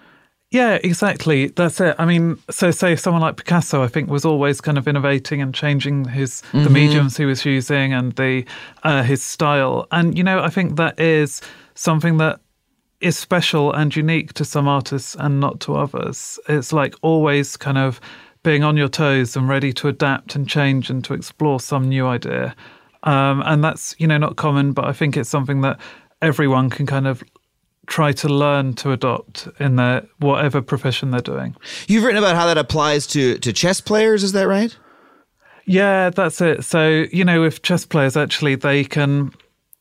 Yeah, exactly. That's it. I mean, so say someone like Picasso, I think, was always kind of innovating and changing his mm-hmm. the mediums he was using and the uh, his style. And, you know, I think that is something that is special and unique to some artists and not to others. It's like always kind of being on your toes and ready to adapt and change and to explore some new idea. Um, and that's, you know, not common, but I think it's something that everyone can kind of try to learn to adopt in their whatever profession they're doing. You've written about how that applies to, to chess players, is that right? Yeah, that's it. So, you know, with chess players, actually, they can,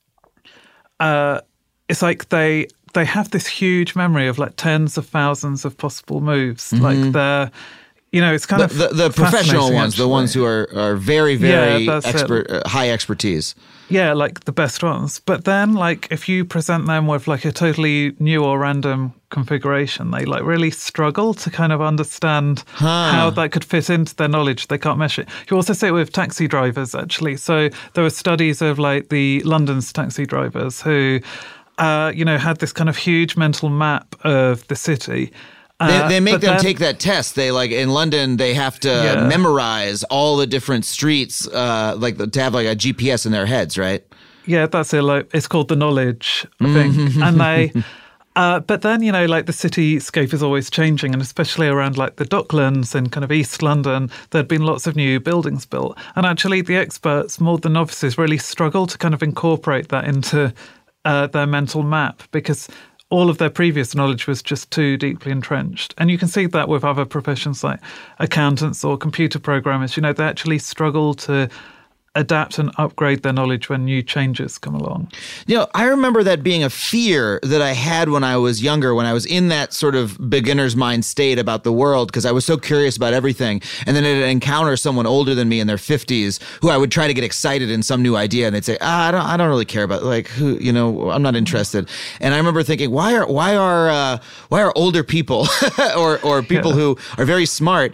uh, it's like they they have this huge memory of like tens of thousands of possible moves. Mm-hmm. Like they're, you know, it's kind the, of the, the professional ones, actually. the ones who are, are very, very yeah, expert, uh, high expertise. Yeah, like the best ones. But then, like, if you present them with like a totally new or random configuration, they like really struggle to kind of understand huh. how that could fit into their knowledge. They can't mesh it. You also see it with taxi drivers, actually. So there were studies of like the London's taxi drivers who, uh, you know, had this kind of huge mental map of the city. They, they make uh, them then, take that test. They like in London, they have to yeah. memorize all the different streets, uh, like to have like a G P S in their heads, right? Yeah, that's it. Like, it's called the knowledge, I think. Mm-hmm. And they, uh, but then, you know, like the cityscape is always changing, and especially around like the Docklands and kind of East London, there'd been lots of new buildings built. And actually the experts, more than novices, really struggle to kind of incorporate that into uh, their mental map, because all of their previous knowledge was just too deeply entrenched. And you can see that with other professions like accountants or computer programmers. You know, they actually struggle to adapt and upgrade their knowledge when new changes come along. You know, I remember that being a fear that I had when I was younger, when I was in that sort of beginner's mind state about the world, because I was so curious about everything. And then I'd encounter someone older than me in their fifties who I would try to get excited in some new idea. And they'd say, ah, I don't, I don't really care about, like, who, you know, I'm not interested. And I remember thinking, why are, why are, uh, why are older people or, or people yeah. who are very smart,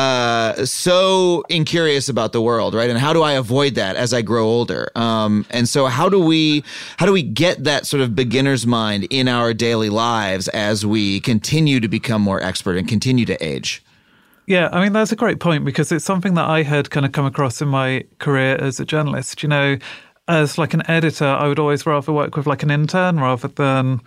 uh, so incurious about the world, right? And how do I avoid that as I grow older? Um, and so how do we how do we get that sort of beginner's mind in our daily lives as we continue to become more expert and continue to age? Yeah, I mean, that's a great point, because it's something that I had kind of come across in my career as a journalist. You know, as like an editor, I would always rather work with like an intern rather than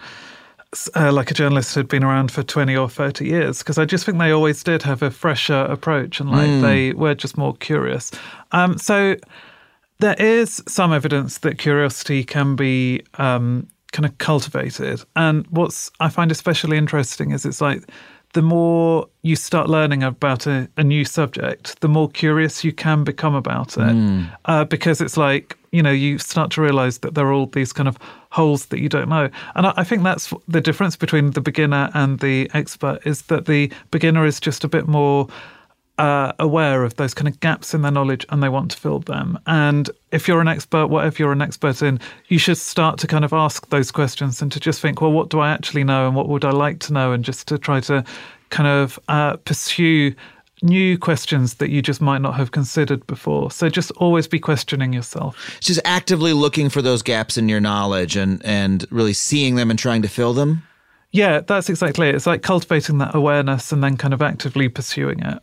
Uh, like a journalist who'd been around for twenty or thirty years, because I just think they always did have a fresher approach, and like mm. they were just more curious. Um, so there is some evidence that curiosity can be um, kind of cultivated. And what's I find especially interesting is it's like the more you start learning about a, a new subject, the more curious you can become about it. Mm. Uh, because it's like, you know, you start to realize that there are all these kind of holes that you don't know. And I, I think that's the difference between the beginner and the expert, is that the beginner is just a bit more uh, aware of those kind of gaps in their knowledge, and they want to fill them. And if you're an expert, whatever you're an expert in, you should start to kind of ask those questions and to just think, well, what do I actually know and what would I like to know? And just to try to kind of uh, pursue new questions that you just might not have considered before. So just always be questioning yourself. It's just actively looking for those gaps in your knowledge and, and really seeing them and trying to fill them. Yeah, that's exactly it. It's like cultivating that awareness and then kind of actively pursuing it.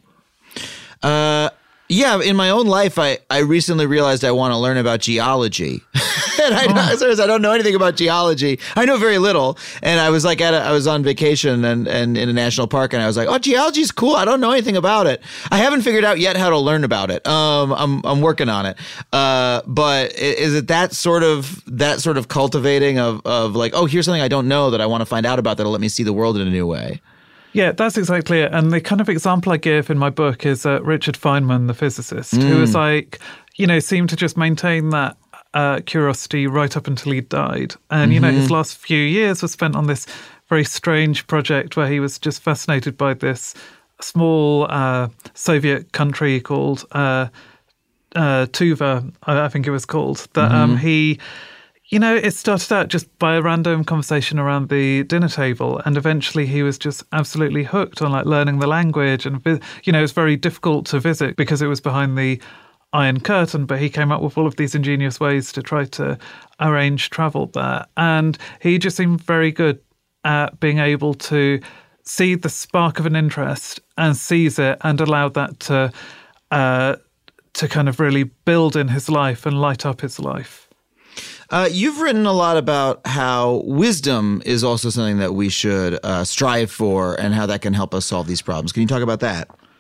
Uh, yeah, in my own life, I, I recently realized I want to learn about geology. and I, oh. I don't know anything about geology. I know very little. And I was like, at a, I was on vacation and, and in a national park, and I was like, oh, geology is cool. I don't know anything about it. I haven't figured out yet how to learn about it. Um, I'm I'm working on it. Uh, but is it that sort of that sort of cultivating of of like, oh, here's something I don't know that I want to find out about that'll let me see the world in a new way? Yeah, that's exactly it. And the kind of example I give in my book is uh, Richard Feynman, the physicist, mm. who was like, you know, seemed to just maintain that uh, curiosity right up until he died. And, mm-hmm. you know, his last few years were spent on this very strange project where he was just fascinated by this small uh, Soviet country called uh, uh, Tuva, I think it was called, that mm-hmm. um, he... You know, it started out just by a random conversation around the dinner table, and eventually he was just absolutely hooked on like learning the language. And, you know, it was very difficult to visit because it was behind the Iron Curtain, but he came up with all of these ingenious ways to try to arrange travel there. And he just seemed very good at being able to see the spark of an interest and seize it and allow that to, uh, to kind of really build in his life and light up his life. Uh, you've written a lot about how wisdom is also something that we should uh, strive for and how that can help us solve these problems. Can you talk about that?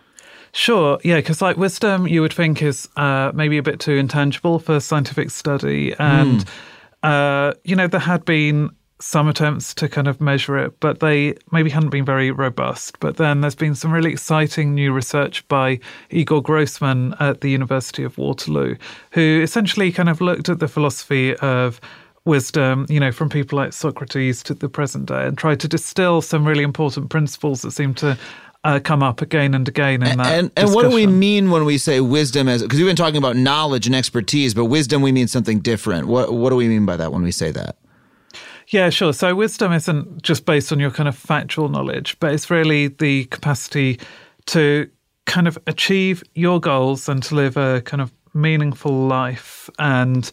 Sure, yeah, because like wisdom, you would think is uh, maybe a bit too intangible for scientific study, and mm. uh, you know there had been some attempts to kind of measure it, but they maybe hadn't been very robust. But then there's been some really exciting new research by Igor Grossman at the University of Waterloo, who essentially kind of looked at the philosophy of wisdom, you know, from people like Socrates to the present day, and tried to distill some really important principles that seem to Uh, come up again and again in that And, and what do we mean when we say wisdom? As because we've been talking about knowledge and expertise, but wisdom we mean something different. What what do we mean by that when we say that? Yeah, sure. So wisdom isn't just based on your kind of factual knowledge, but it's really the capacity to kind of achieve your goals and to live a kind of meaningful life. And,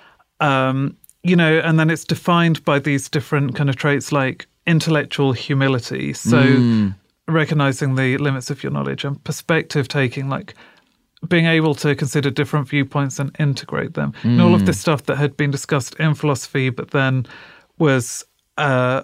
um, you know, and then it's defined by these different kind of traits like intellectual humility. So mm. recognizing the limits of your knowledge, and perspective taking, like being able to consider different viewpoints and integrate them. Mm. And all of this stuff that had been discussed in philosophy, but then was uh,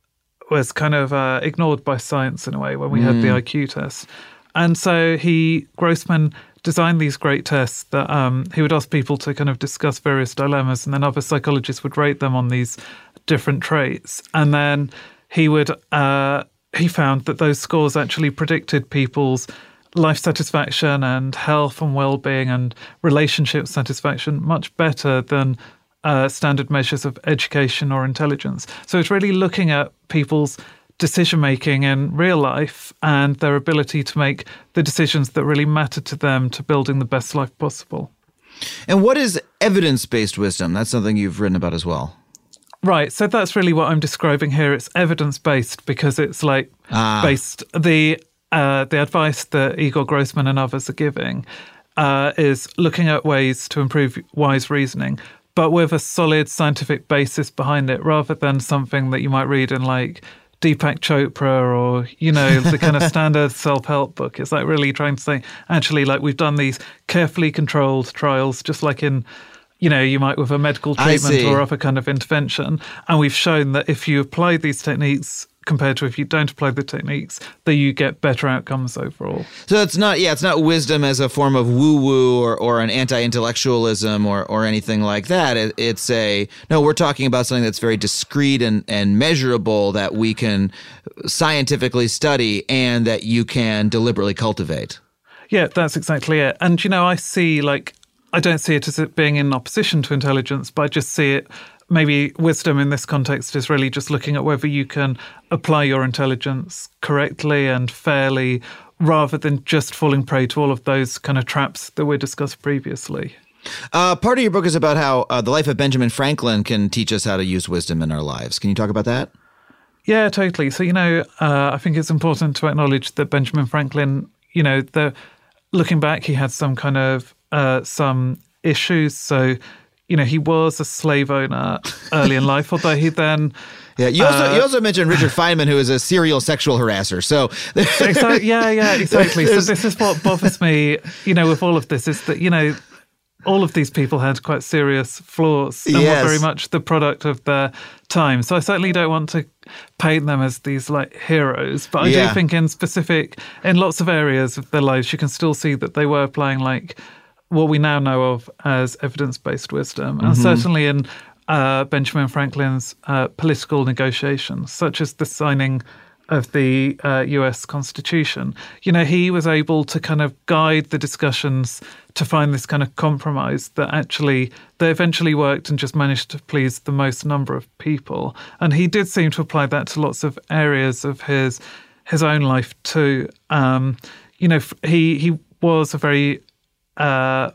was kind of uh, ignored by science in a way when we mm. had the I Q test. And so he, Grossman, designed these great tests that um, he would ask people to kind of discuss various dilemmas, and then other psychologists would rate them on these different traits. And then he would... Uh, he found that those scores actually predicted people's life satisfaction and health and well-being and relationship satisfaction much better than uh, standard measures of education or intelligence. So it's really looking at people's decision-making in real life and their ability to make the decisions that really matter to them to building the best life possible. And what is evidence-based wisdom? That's something you've written about as well. Right, so that's really what I'm describing here. It's evidence-based because it's like ah. based the uh, the advice that Igor Grossman and others are giving uh, is looking at ways to improve wise reasoning, but with a solid scientific basis behind it, rather than something that you might read in like Deepak Chopra or, you know, the kind of standard self-help book. It's like really trying to say, actually, like we've done these carefully controlled trials, just like in, you know, you might with a medical treatment or other kind of intervention. And we've shown that if you apply these techniques compared to if you don't apply the techniques, that you get better outcomes overall. So it's not, yeah, it's not wisdom as a form of woo-woo or, or an anti-intellectualism or, or anything like that. It, it's a, no, we're talking about something that's very discrete and, and measurable that we can scientifically study and that you can deliberately cultivate. Yeah, that's exactly it. And, you know, I see like, I don't see it as it being in opposition to intelligence, but I just see it, maybe wisdom in this context is really just looking at whether you can apply your intelligence correctly and fairly, rather than just falling prey to all of those kind of traps that we discussed previously. Uh, part of your book is about how uh, the life of Benjamin Franklin can teach us how to use wisdom in our lives. Can you talk about that? Yeah, totally. So, you know, uh, I think it's important to acknowledge that Benjamin Franklin, you know, the looking back, he had some kind of Uh, some issues. So, you know, he was a slave owner early in life, although he then... Yeah, you also, uh, you also mentioned Richard Feynman, who is a serial sexual harasser. So, exactly, yeah, yeah, exactly. So this is what bothers me, you know, with all of this, is that, you know, all of these people had quite serious flaws and yes. were very much the product of their time. So I certainly don't want to paint them as these like heroes, but I yeah. do think in specific, in lots of areas of their lives, you can still see that they were applying like what we now know of as evidence-based wisdom. And mm-hmm. certainly in uh, Benjamin Franklin's uh, political negotiations, such as the signing of the uh, U S Constitution, you know, he was able to kind of guide the discussions to find this kind of compromise that actually, that eventually worked and just managed to please the most number of people. And he did seem to apply that to lots of areas of his his own life too. Um, you know, he he was a very... Uh,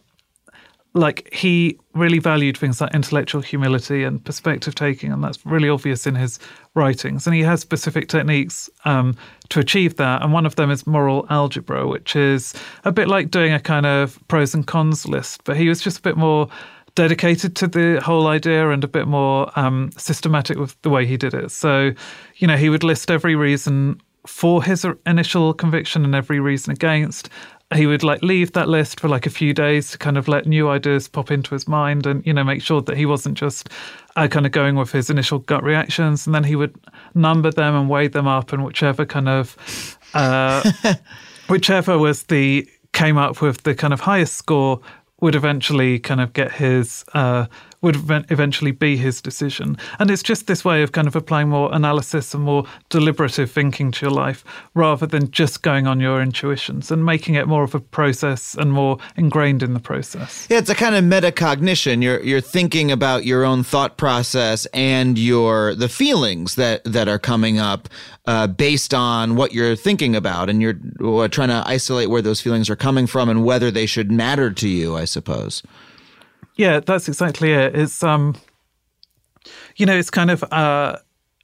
like he really valued things like intellectual humility and perspective taking, and that's really obvious in his writings. And he has specific techniques um, to achieve that. And one of them is moral algebra, which is a bit like doing a kind of pros and cons list, but he was just a bit more dedicated to the whole idea and a bit more um, systematic with the way he did it. So, you know, he would list every reason for his initial conviction and every reason against. He would like leave that list for like a few days to kind of let new ideas pop into his mind and, you know, make sure that he wasn't just uh, kind of going with his initial gut reactions. And then he would number them and weigh them up, and whichever kind of uh, whichever was the came up with the kind of highest score would eventually kind of get his uh, would eventually be his decision. And it's just this way of kind of applying more analysis and more deliberative thinking to your life rather than just going on your intuitions and making it more of a process and more ingrained in the process. Yeah, it's a kind of metacognition. You're you're thinking about your own thought process and your the feelings that, that are coming up uh, based on what you're thinking about, and you're uh, trying to isolate where those feelings are coming from and whether they should matter to you, I suppose. Yeah, that's exactly it. It's, um, you know, it's kind of uh,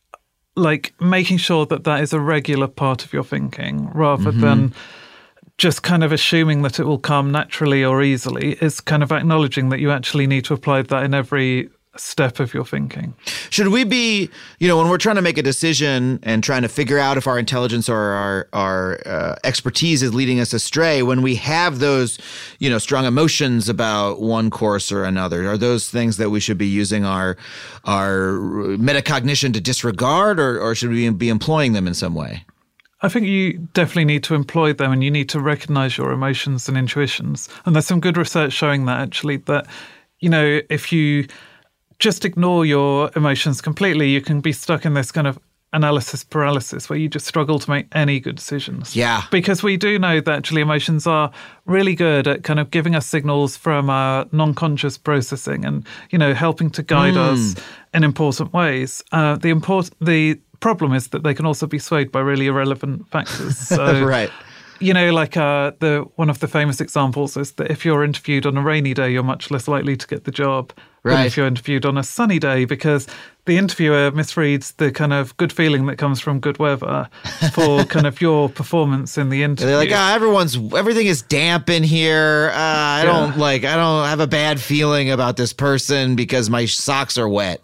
like making sure that that is a regular part of your thinking rather mm-hmm. than just kind of assuming that it will come naturally or easily. It's kind of acknowledging that you actually need to apply that in every step of your thinking. Should we be, you know, when we're trying to make a decision and trying to figure out if our intelligence or our our uh, expertise is leading us astray, when we have those, you know, strong emotions about one course or another, are those things that we should be using our our metacognition to disregard, or, or should we be employing them in some way? I think you definitely need to employ them, and you need to recognize your emotions and intuitions. And there's some good research showing that actually, that, you know, if you just ignore your emotions completely, you can be stuck in this kind of analysis paralysis where you just struggle to make any good decisions. Yeah. Because we do know that actually emotions are really good at kind of giving us signals from our non-conscious processing and, you know, helping to guide mm. us in important ways. Uh, the import- the problem is that they can also be swayed by really irrelevant factors. So, right. You know, like uh, the one of the famous examples is that if you're interviewed on a rainy day, you're much less likely to get the job right. than if you're interviewed on a sunny day, because the interviewer misreads the kind of good feeling that comes from good weather for kind of your performance in the interview. They're like, ah, everyone's everything is damp in here. Uh, I yeah. don't like. I don't have a bad feeling about this person because my socks are wet.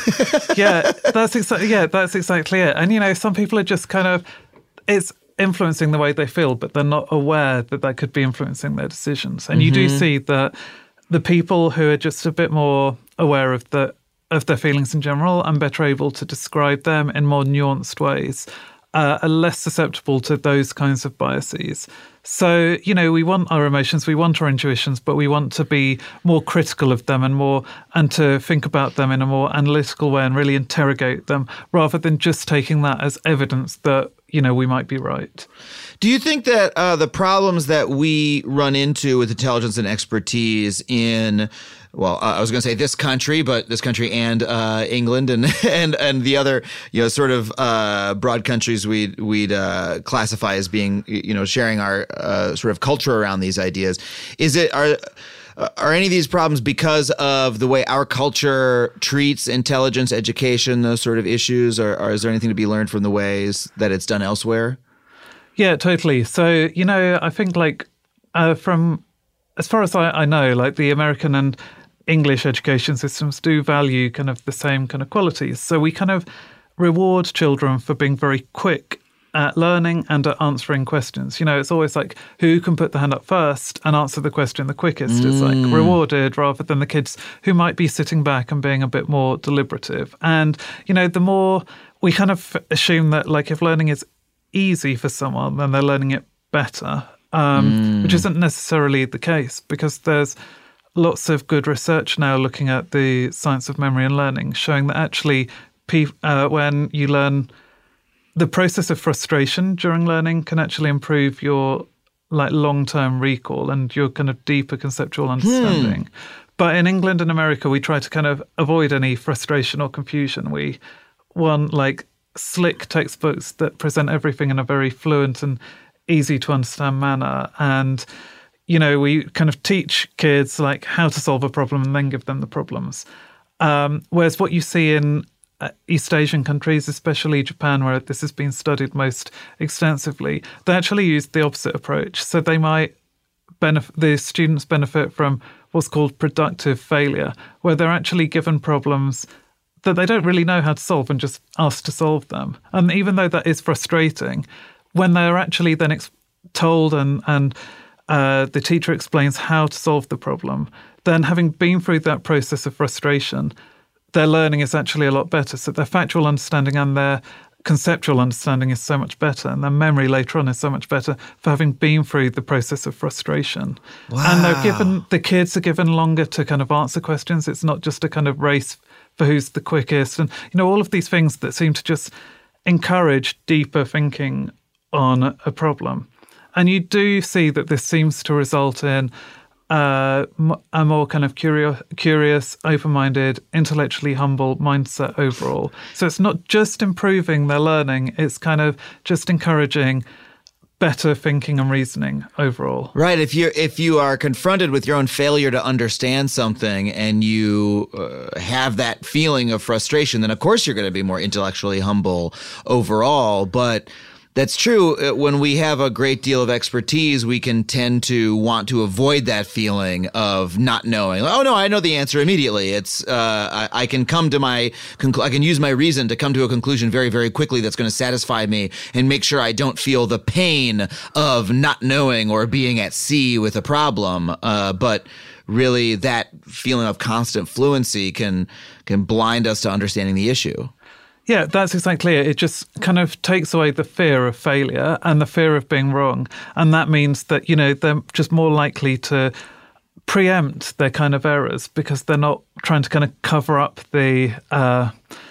yeah, that's exactly. Yeah, that's exactly it. And you know, some people are just kind of it's. influencing the way they feel, but they're not aware that that could be influencing their decisions. And mm-hmm. you do see that the people who are just a bit more aware of the of their feelings in general and better able to describe them in more nuanced ways uh, are less susceptible to those kinds of biases. So, you know, we want our emotions, we want our intuitions, but we want to be more critical of them and more and to think about them in a more analytical way and really interrogate them rather than just taking that as evidence that, you know, we might be right. Do you think that uh, the problems that we run into with intelligence and expertise in, well, uh, I was going to say this country, but this country and uh, England and and and the other, you know, sort of uh, broad countries we'd we'd uh, classify as being, you know, sharing our uh, sort of culture around these ideas, is it are are any of these problems because of the way our culture treats intelligence, education, those sort of issues, or, or is there anything to be learned from the ways that it's done elsewhere? Yeah, totally. So, you know, I think like uh, from as far as I, I know, like the American and English education systems do value kind of the same kind of qualities. So we kind of reward children for being very quick at learning and at answering questions. You know, it's always like who can put the hand up first and answer the question the quickest mm. is like rewarded rather than the kids who might be sitting back and being a bit more deliberative. And, you know, the more we kind of assume that like if learning is easy for someone, then they're learning it better, um, mm. which isn't necessarily the case because there's lots of good research now looking at the science of memory and learning, showing that actually pe- uh, when you learn, the process of frustration during learning can actually improve your like long-term recall and your kind of deeper conceptual understanding. Hmm. But in England and America, we try to kind of avoid any frustration or confusion. We want like slick textbooks that present everything in a very fluent and easy to understand manner. And you know, we kind of teach kids like how to solve a problem and then give them the problems. Um, whereas what you see in uh, East Asian countries, especially Japan, where this has been studied most extensively, they actually use the opposite approach. So they might benefit, the students benefit from what's called productive failure, where they're actually given problems that they don't really know how to solve and just asked to solve them. And even though that is frustrating, when they're actually then ex- told and and Uh, the teacher explains how to solve the problem, then having been through that process of frustration, their learning is actually a lot better. So their factual understanding and their conceptual understanding is so much better, and their memory later on is so much better for having been through the process of frustration. Wow. And they're given, the kids are given longer to kind of answer questions. It's not just a kind of race for who's the quickest. And, you know, all of these things that seem to just encourage deeper thinking on a problem. And you do see that this seems to result in uh, a more kind of curious, curious, open-minded, intellectually humble mindset overall. So it's not just improving their learning, it's kind of just encouraging better thinking and reasoning overall. Right. If you if you are confronted with your own failure to understand something and you uh, have that feeling of frustration, then of course you're going to be more intellectually humble overall. But that's true. When we have a great deal of expertise, we can tend to want to avoid that feeling of not knowing. Oh no, I know the answer immediately. It's uh, I, I can come to my conclu- I can use my reason to come to a conclusion very, very quickly that's going to satisfy me and make sure I don't feel the pain of not knowing or being at sea with a problem. Uh, but really, that feeling of constant fluency can can blind us to understanding the issue. Yeah, that's exactly it. It just kind of takes away the fear of failure and the fear of being wrong. And that means that, you know, they're just more likely to preempt their kind of errors because they're not trying to kind of cover up the uh,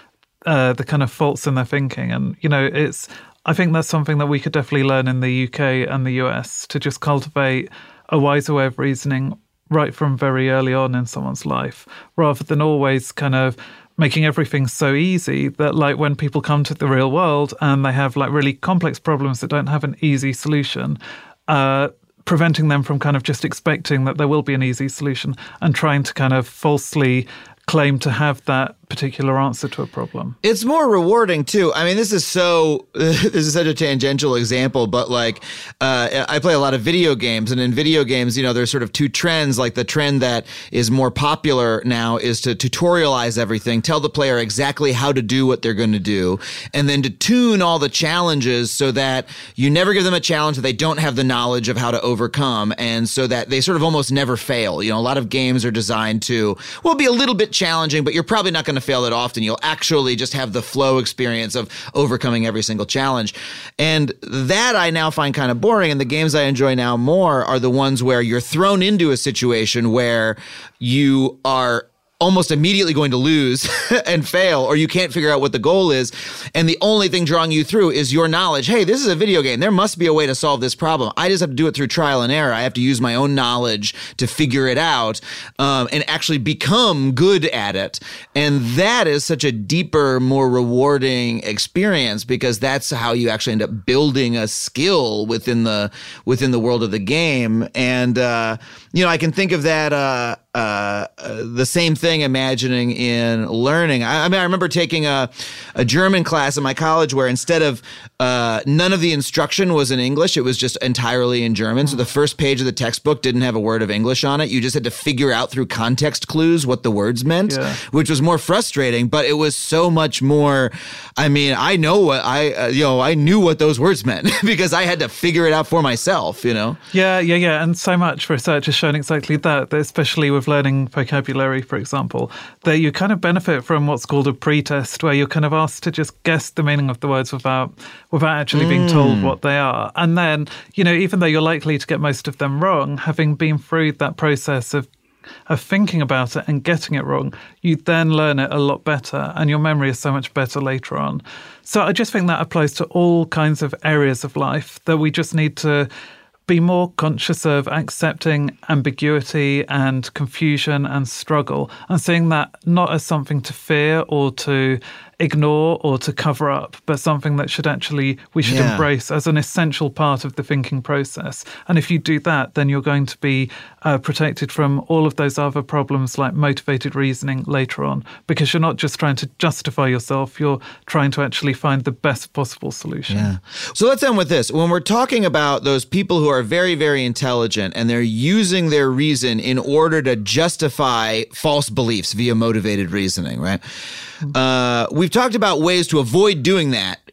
uh, the kind of faults in their thinking. And, you know, it's I think that's something that we could definitely learn in the U K and the U S to just cultivate a wiser way of reasoning right from very early on in someone's life, rather than always kind of making everything so easy that, like, when people come to the real world and they have like really complex problems that don't have an easy solution, uh, preventing them from kind of just expecting that there will be an easy solution and trying to kind of falsely claim to have that particular answer to a problem. It's more rewarding too. I mean, this is so, this is such a tangential example, but like, uh, I play a lot of video games, and in video games, you know, there's sort of two trends. Like the trend that is more popular now is to tutorialize everything, tell the player exactly how to do what they're going to do, and then to tune all the challenges so that you never give them a challenge that they don't have the knowledge of how to overcome, and so that they sort of almost never fail. You know, a lot of games are designed to, well, be a little bit challenging, but you're probably not going to fail that often. You'll actually just have the flow experience of overcoming every single challenge. And that I now find kind of boring. And the games I enjoy now more are the ones where you're thrown into a situation where you are almost immediately going to lose and fail, or you can't figure out what the goal is. And the only thing drawing you through is your knowledge. Hey, this is a video game. There must be a way to solve this problem. I just have to do it through trial and error. I have to use my own knowledge to figure it out, um, and actually become good at it. And that is such a deeper, more rewarding experience, because that's how you actually end up building a skill within the within the world of the game. And uh, you know, I can think of that uh, uh, uh, the same thing imagining in learning. I, I mean, I remember taking a, a German class in my college where instead of uh, none of the instruction was in English, it was just entirely in German. So the first page of the textbook didn't have a word of English on it. You just had to figure out through context clues what the words meant, yeah. which was more frustrating, but it was so much more. I mean, I know what I, uh, you know, I knew what those words meant because I had to figure it out for myself, you know? Yeah, yeah, yeah. And so much research has shown exactly that, especially with learning vocabulary, for example, that you kind of benefit from what's called a pre-test, where you're kind of asked to just guess the meaning of the words without without actually mm. being told what they are. And then, you know, even though you're likely to get most of them wrong, having been through that process of of thinking about it and getting it wrong, you then learn it a lot better, and your memory is so much better later on. So I just think that applies to all kinds of areas of life, that we just need to be more conscious of accepting ambiguity and confusion and struggle, and seeing that not as something to fear or to ignore or to cover up, but something that should actually, we should yeah. embrace as an essential part of the thinking process. And if you do that, then you're going to be uh, protected from all of those other problems like motivated reasoning later on, because you're not just trying to justify yourself, you're trying to actually find the best possible solution. Yeah. So let's end with this. When we're talking about those people who are very, very intelligent and they're using their reason in order to justify false beliefs via motivated reasoning, right? Uh, we've talked about ways to avoid doing that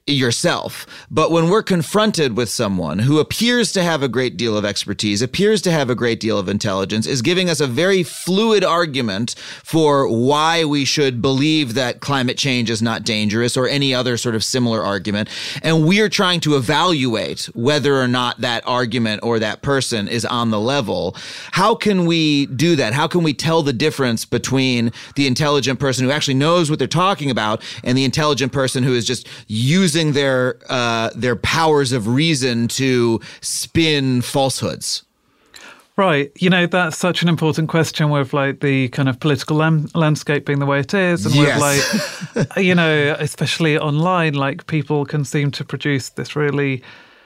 yourself. But when we're confronted with someone who appears to have a great deal of expertise, appears to have a great deal of intelligence, is giving us a very fluid argument for why we should believe that climate change is not dangerous or any other sort of similar argument, and we're trying to evaluate whether or not that argument or that person is on the level, how can we do that? How can we tell the difference between the intelligent person who actually knows what they're talking about and the intelligent person who is just using their uh, their powers of reason to spin falsehoods? Right. You know, that's such an important question with like the kind of political lam- landscape being the way it is. And yes. with like, you know, especially online, like people can seem to produce this really,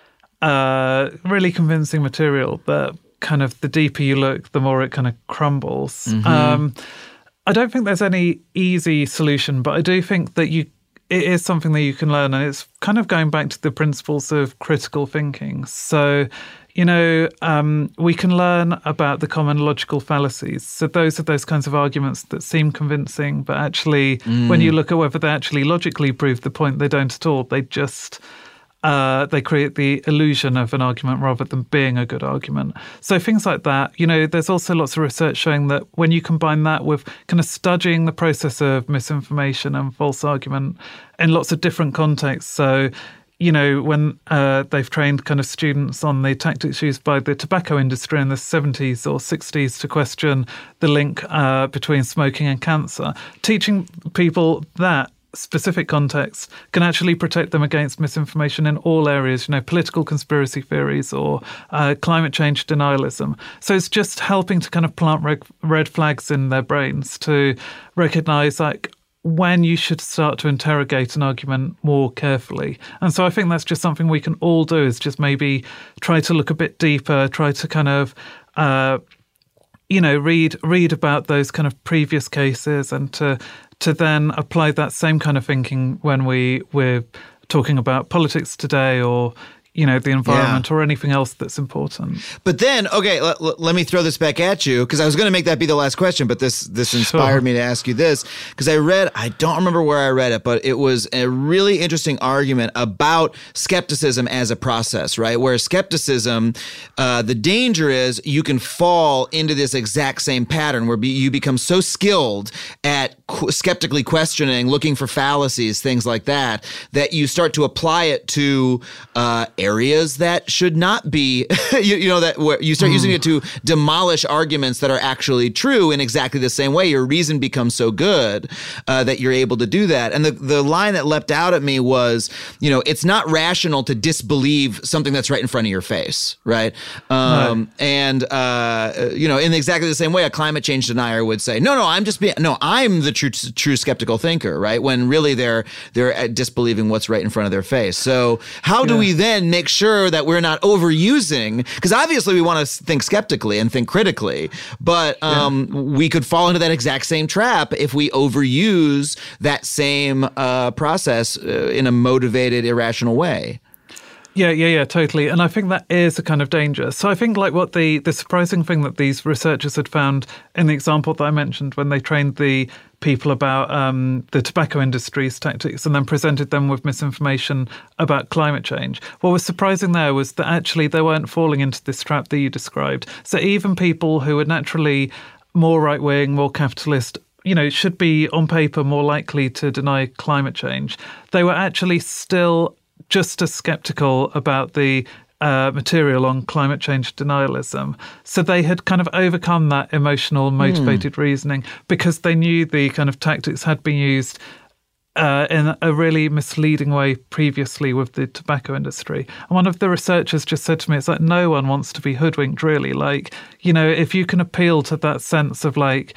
uh, really convincing material that kind of the deeper you look, the more it kind of crumbles. Mm-hmm. Um, I don't think there's any easy solution, but I do think that you it is something that you can learn, and it's kind of going back to the principles of critical thinking. So, you know, um, we can learn about the common logical fallacies. So those are those kinds of arguments that seem convincing, but actually, mm. when you look at whether they actually logically prove the point, they don't at all. They just uh, they create the illusion of an argument rather than being a good argument. So things like that. You know, there's also lots of research showing that when you combine that with kind of studying the process of misinformation and false argument in lots of different contexts. So, you know, when uh, they've trained kind of students on the tactics used by the tobacco industry in the seventies or sixties to question the link uh, between smoking and cancer, teaching people that specific context can actually protect them against misinformation in all areas, you know, political conspiracy theories or uh, climate change denialism. So it's just helping to kind of plant red, red flags in their brains to recognize, like, when you should start to interrogate an argument more carefully. And so I think that's just something we can all do, is just maybe try to look a bit deeper, try to kind of, uh, you know, read read about those kind of previous cases, and to to then apply that same kind of thinking when we, we're talking about politics today, or, you know, the environment yeah. or anything else that's important. But then, okay, l- l- let me throw this back at you, because I was going to make that be the last question, but this this inspired sure. me to ask you this, because I read, I don't remember where I read it, but it was a really interesting argument about skepticism as a process, right? Where skepticism, uh, the danger is you can fall into this exact same pattern where be, you become so skilled at qu- skeptically questioning, looking for fallacies, things like that, that you start to apply it to uh, areas that should not be, you, you know, that where you start mm. using it to demolish arguments that are actually true in exactly the same way. Your reason becomes so good uh, that you're able to do that. And the, the line that leapt out at me was, you know, it's not rational to disbelieve something that's right in front of your face, right? Um, right. And, uh, you know, in exactly the same way, a climate change denier would say, no, no, I'm just being, no, I'm the true, true skeptical thinker, right? When really they're, they're disbelieving what's right in front of their face. So how do yeah. we then make sure that we're not overusing, because obviously we want to think skeptically and think critically, but um, yeah. we could fall into that exact same trap if we overuse that same uh, process uh, in a motivated, irrational way. Yeah, yeah, yeah, totally. And I think that is a kind of danger. So I think like what the, the surprising thing that these researchers had found in the example that I mentioned when they trained the people about um, the tobacco industry's tactics and then presented them with misinformation about climate change. What was surprising there was that actually they weren't falling into this trap that you described. So even people who are naturally more right-wing, more capitalist, you know, should be on paper more likely to deny climate change, they were actually still just as skeptical about the uh, material on climate change denialism. So they had kind of overcome that emotional, motivated mm. reasoning because they knew the kind of tactics had been used uh, in a really misleading way previously with the tobacco industry. And one of the researchers just said to me, it's like, no one wants to be hoodwinked, really. Like, you know, if you can appeal to that sense of like,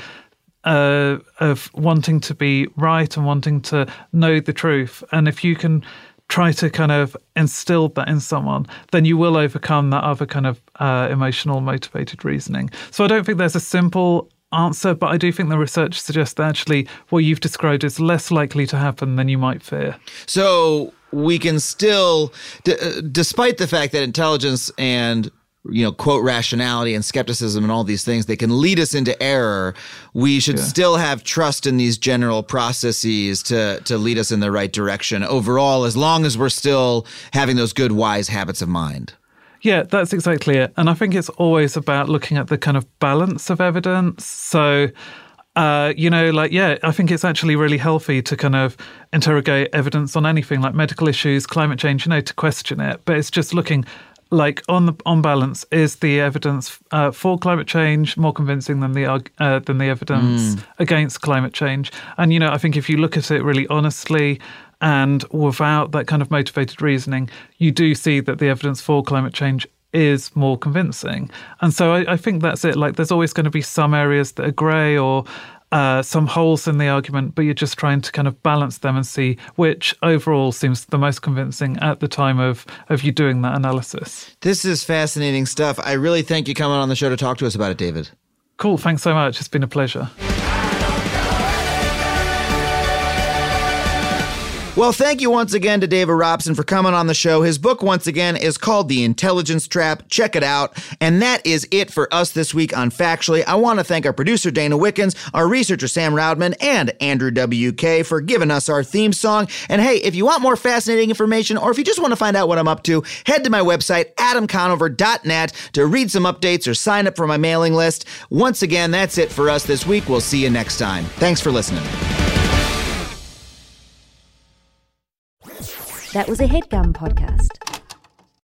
uh, of wanting to be right and wanting to know the truth, and if you can try to kind of instill that in someone, then you will overcome that other kind of uh, emotional, motivated reasoning. So I don't think there's a simple answer, but I do think the research suggests that actually what you've described is less likely to happen than you might fear. So we can still, d- despite the fact that intelligence and you know, quote, rationality and skepticism and all these things, they can lead us into error. We should yeah. still have trust in these general processes to, to lead us in the right direction overall, as long as we're still having those good, wise habits of mind. Yeah, that's exactly it. And I think it's always about looking at the kind of balance of evidence. So, uh, you know, like, yeah, I think it's actually really healthy to kind of interrogate evidence on anything like medical issues, climate change, you know, to question it. But it's just looking like on the on balance, is the evidence uh, for climate change more convincing than the uh, than the evidence mm. against climate change? And, you know, I think if you look at it really honestly and without that kind of motivated reasoning, you do see that the evidence for climate change is more convincing. And so I, I think that's it. Like, there's always going to be some areas that are grey or uh, some holes in the argument, but you're just trying to kind of balance them and see which overall seems the most convincing at the time of, of you doing that analysis. This is fascinating stuff. I really thank you coming on the show to talk to us about it, David. Cool. Thanks so much. It's been a pleasure. Well, thank you once again to David Robson for coming on the show. His book, once again, is called The Intelligence Trap. Check it out. And that is it for us this week on Factually. I want to thank our producer, Dana Wickens, our researcher, Sam Roudman, and Andrew W K for giving us our theme song. And hey, if you want more fascinating information, or if you just want to find out what I'm up to, head to my website, adam conover dot net, to read some updates or sign up for my mailing list. Once again, that's it for us this week. We'll see you next time. Thanks for listening. That was a HeadGum podcast.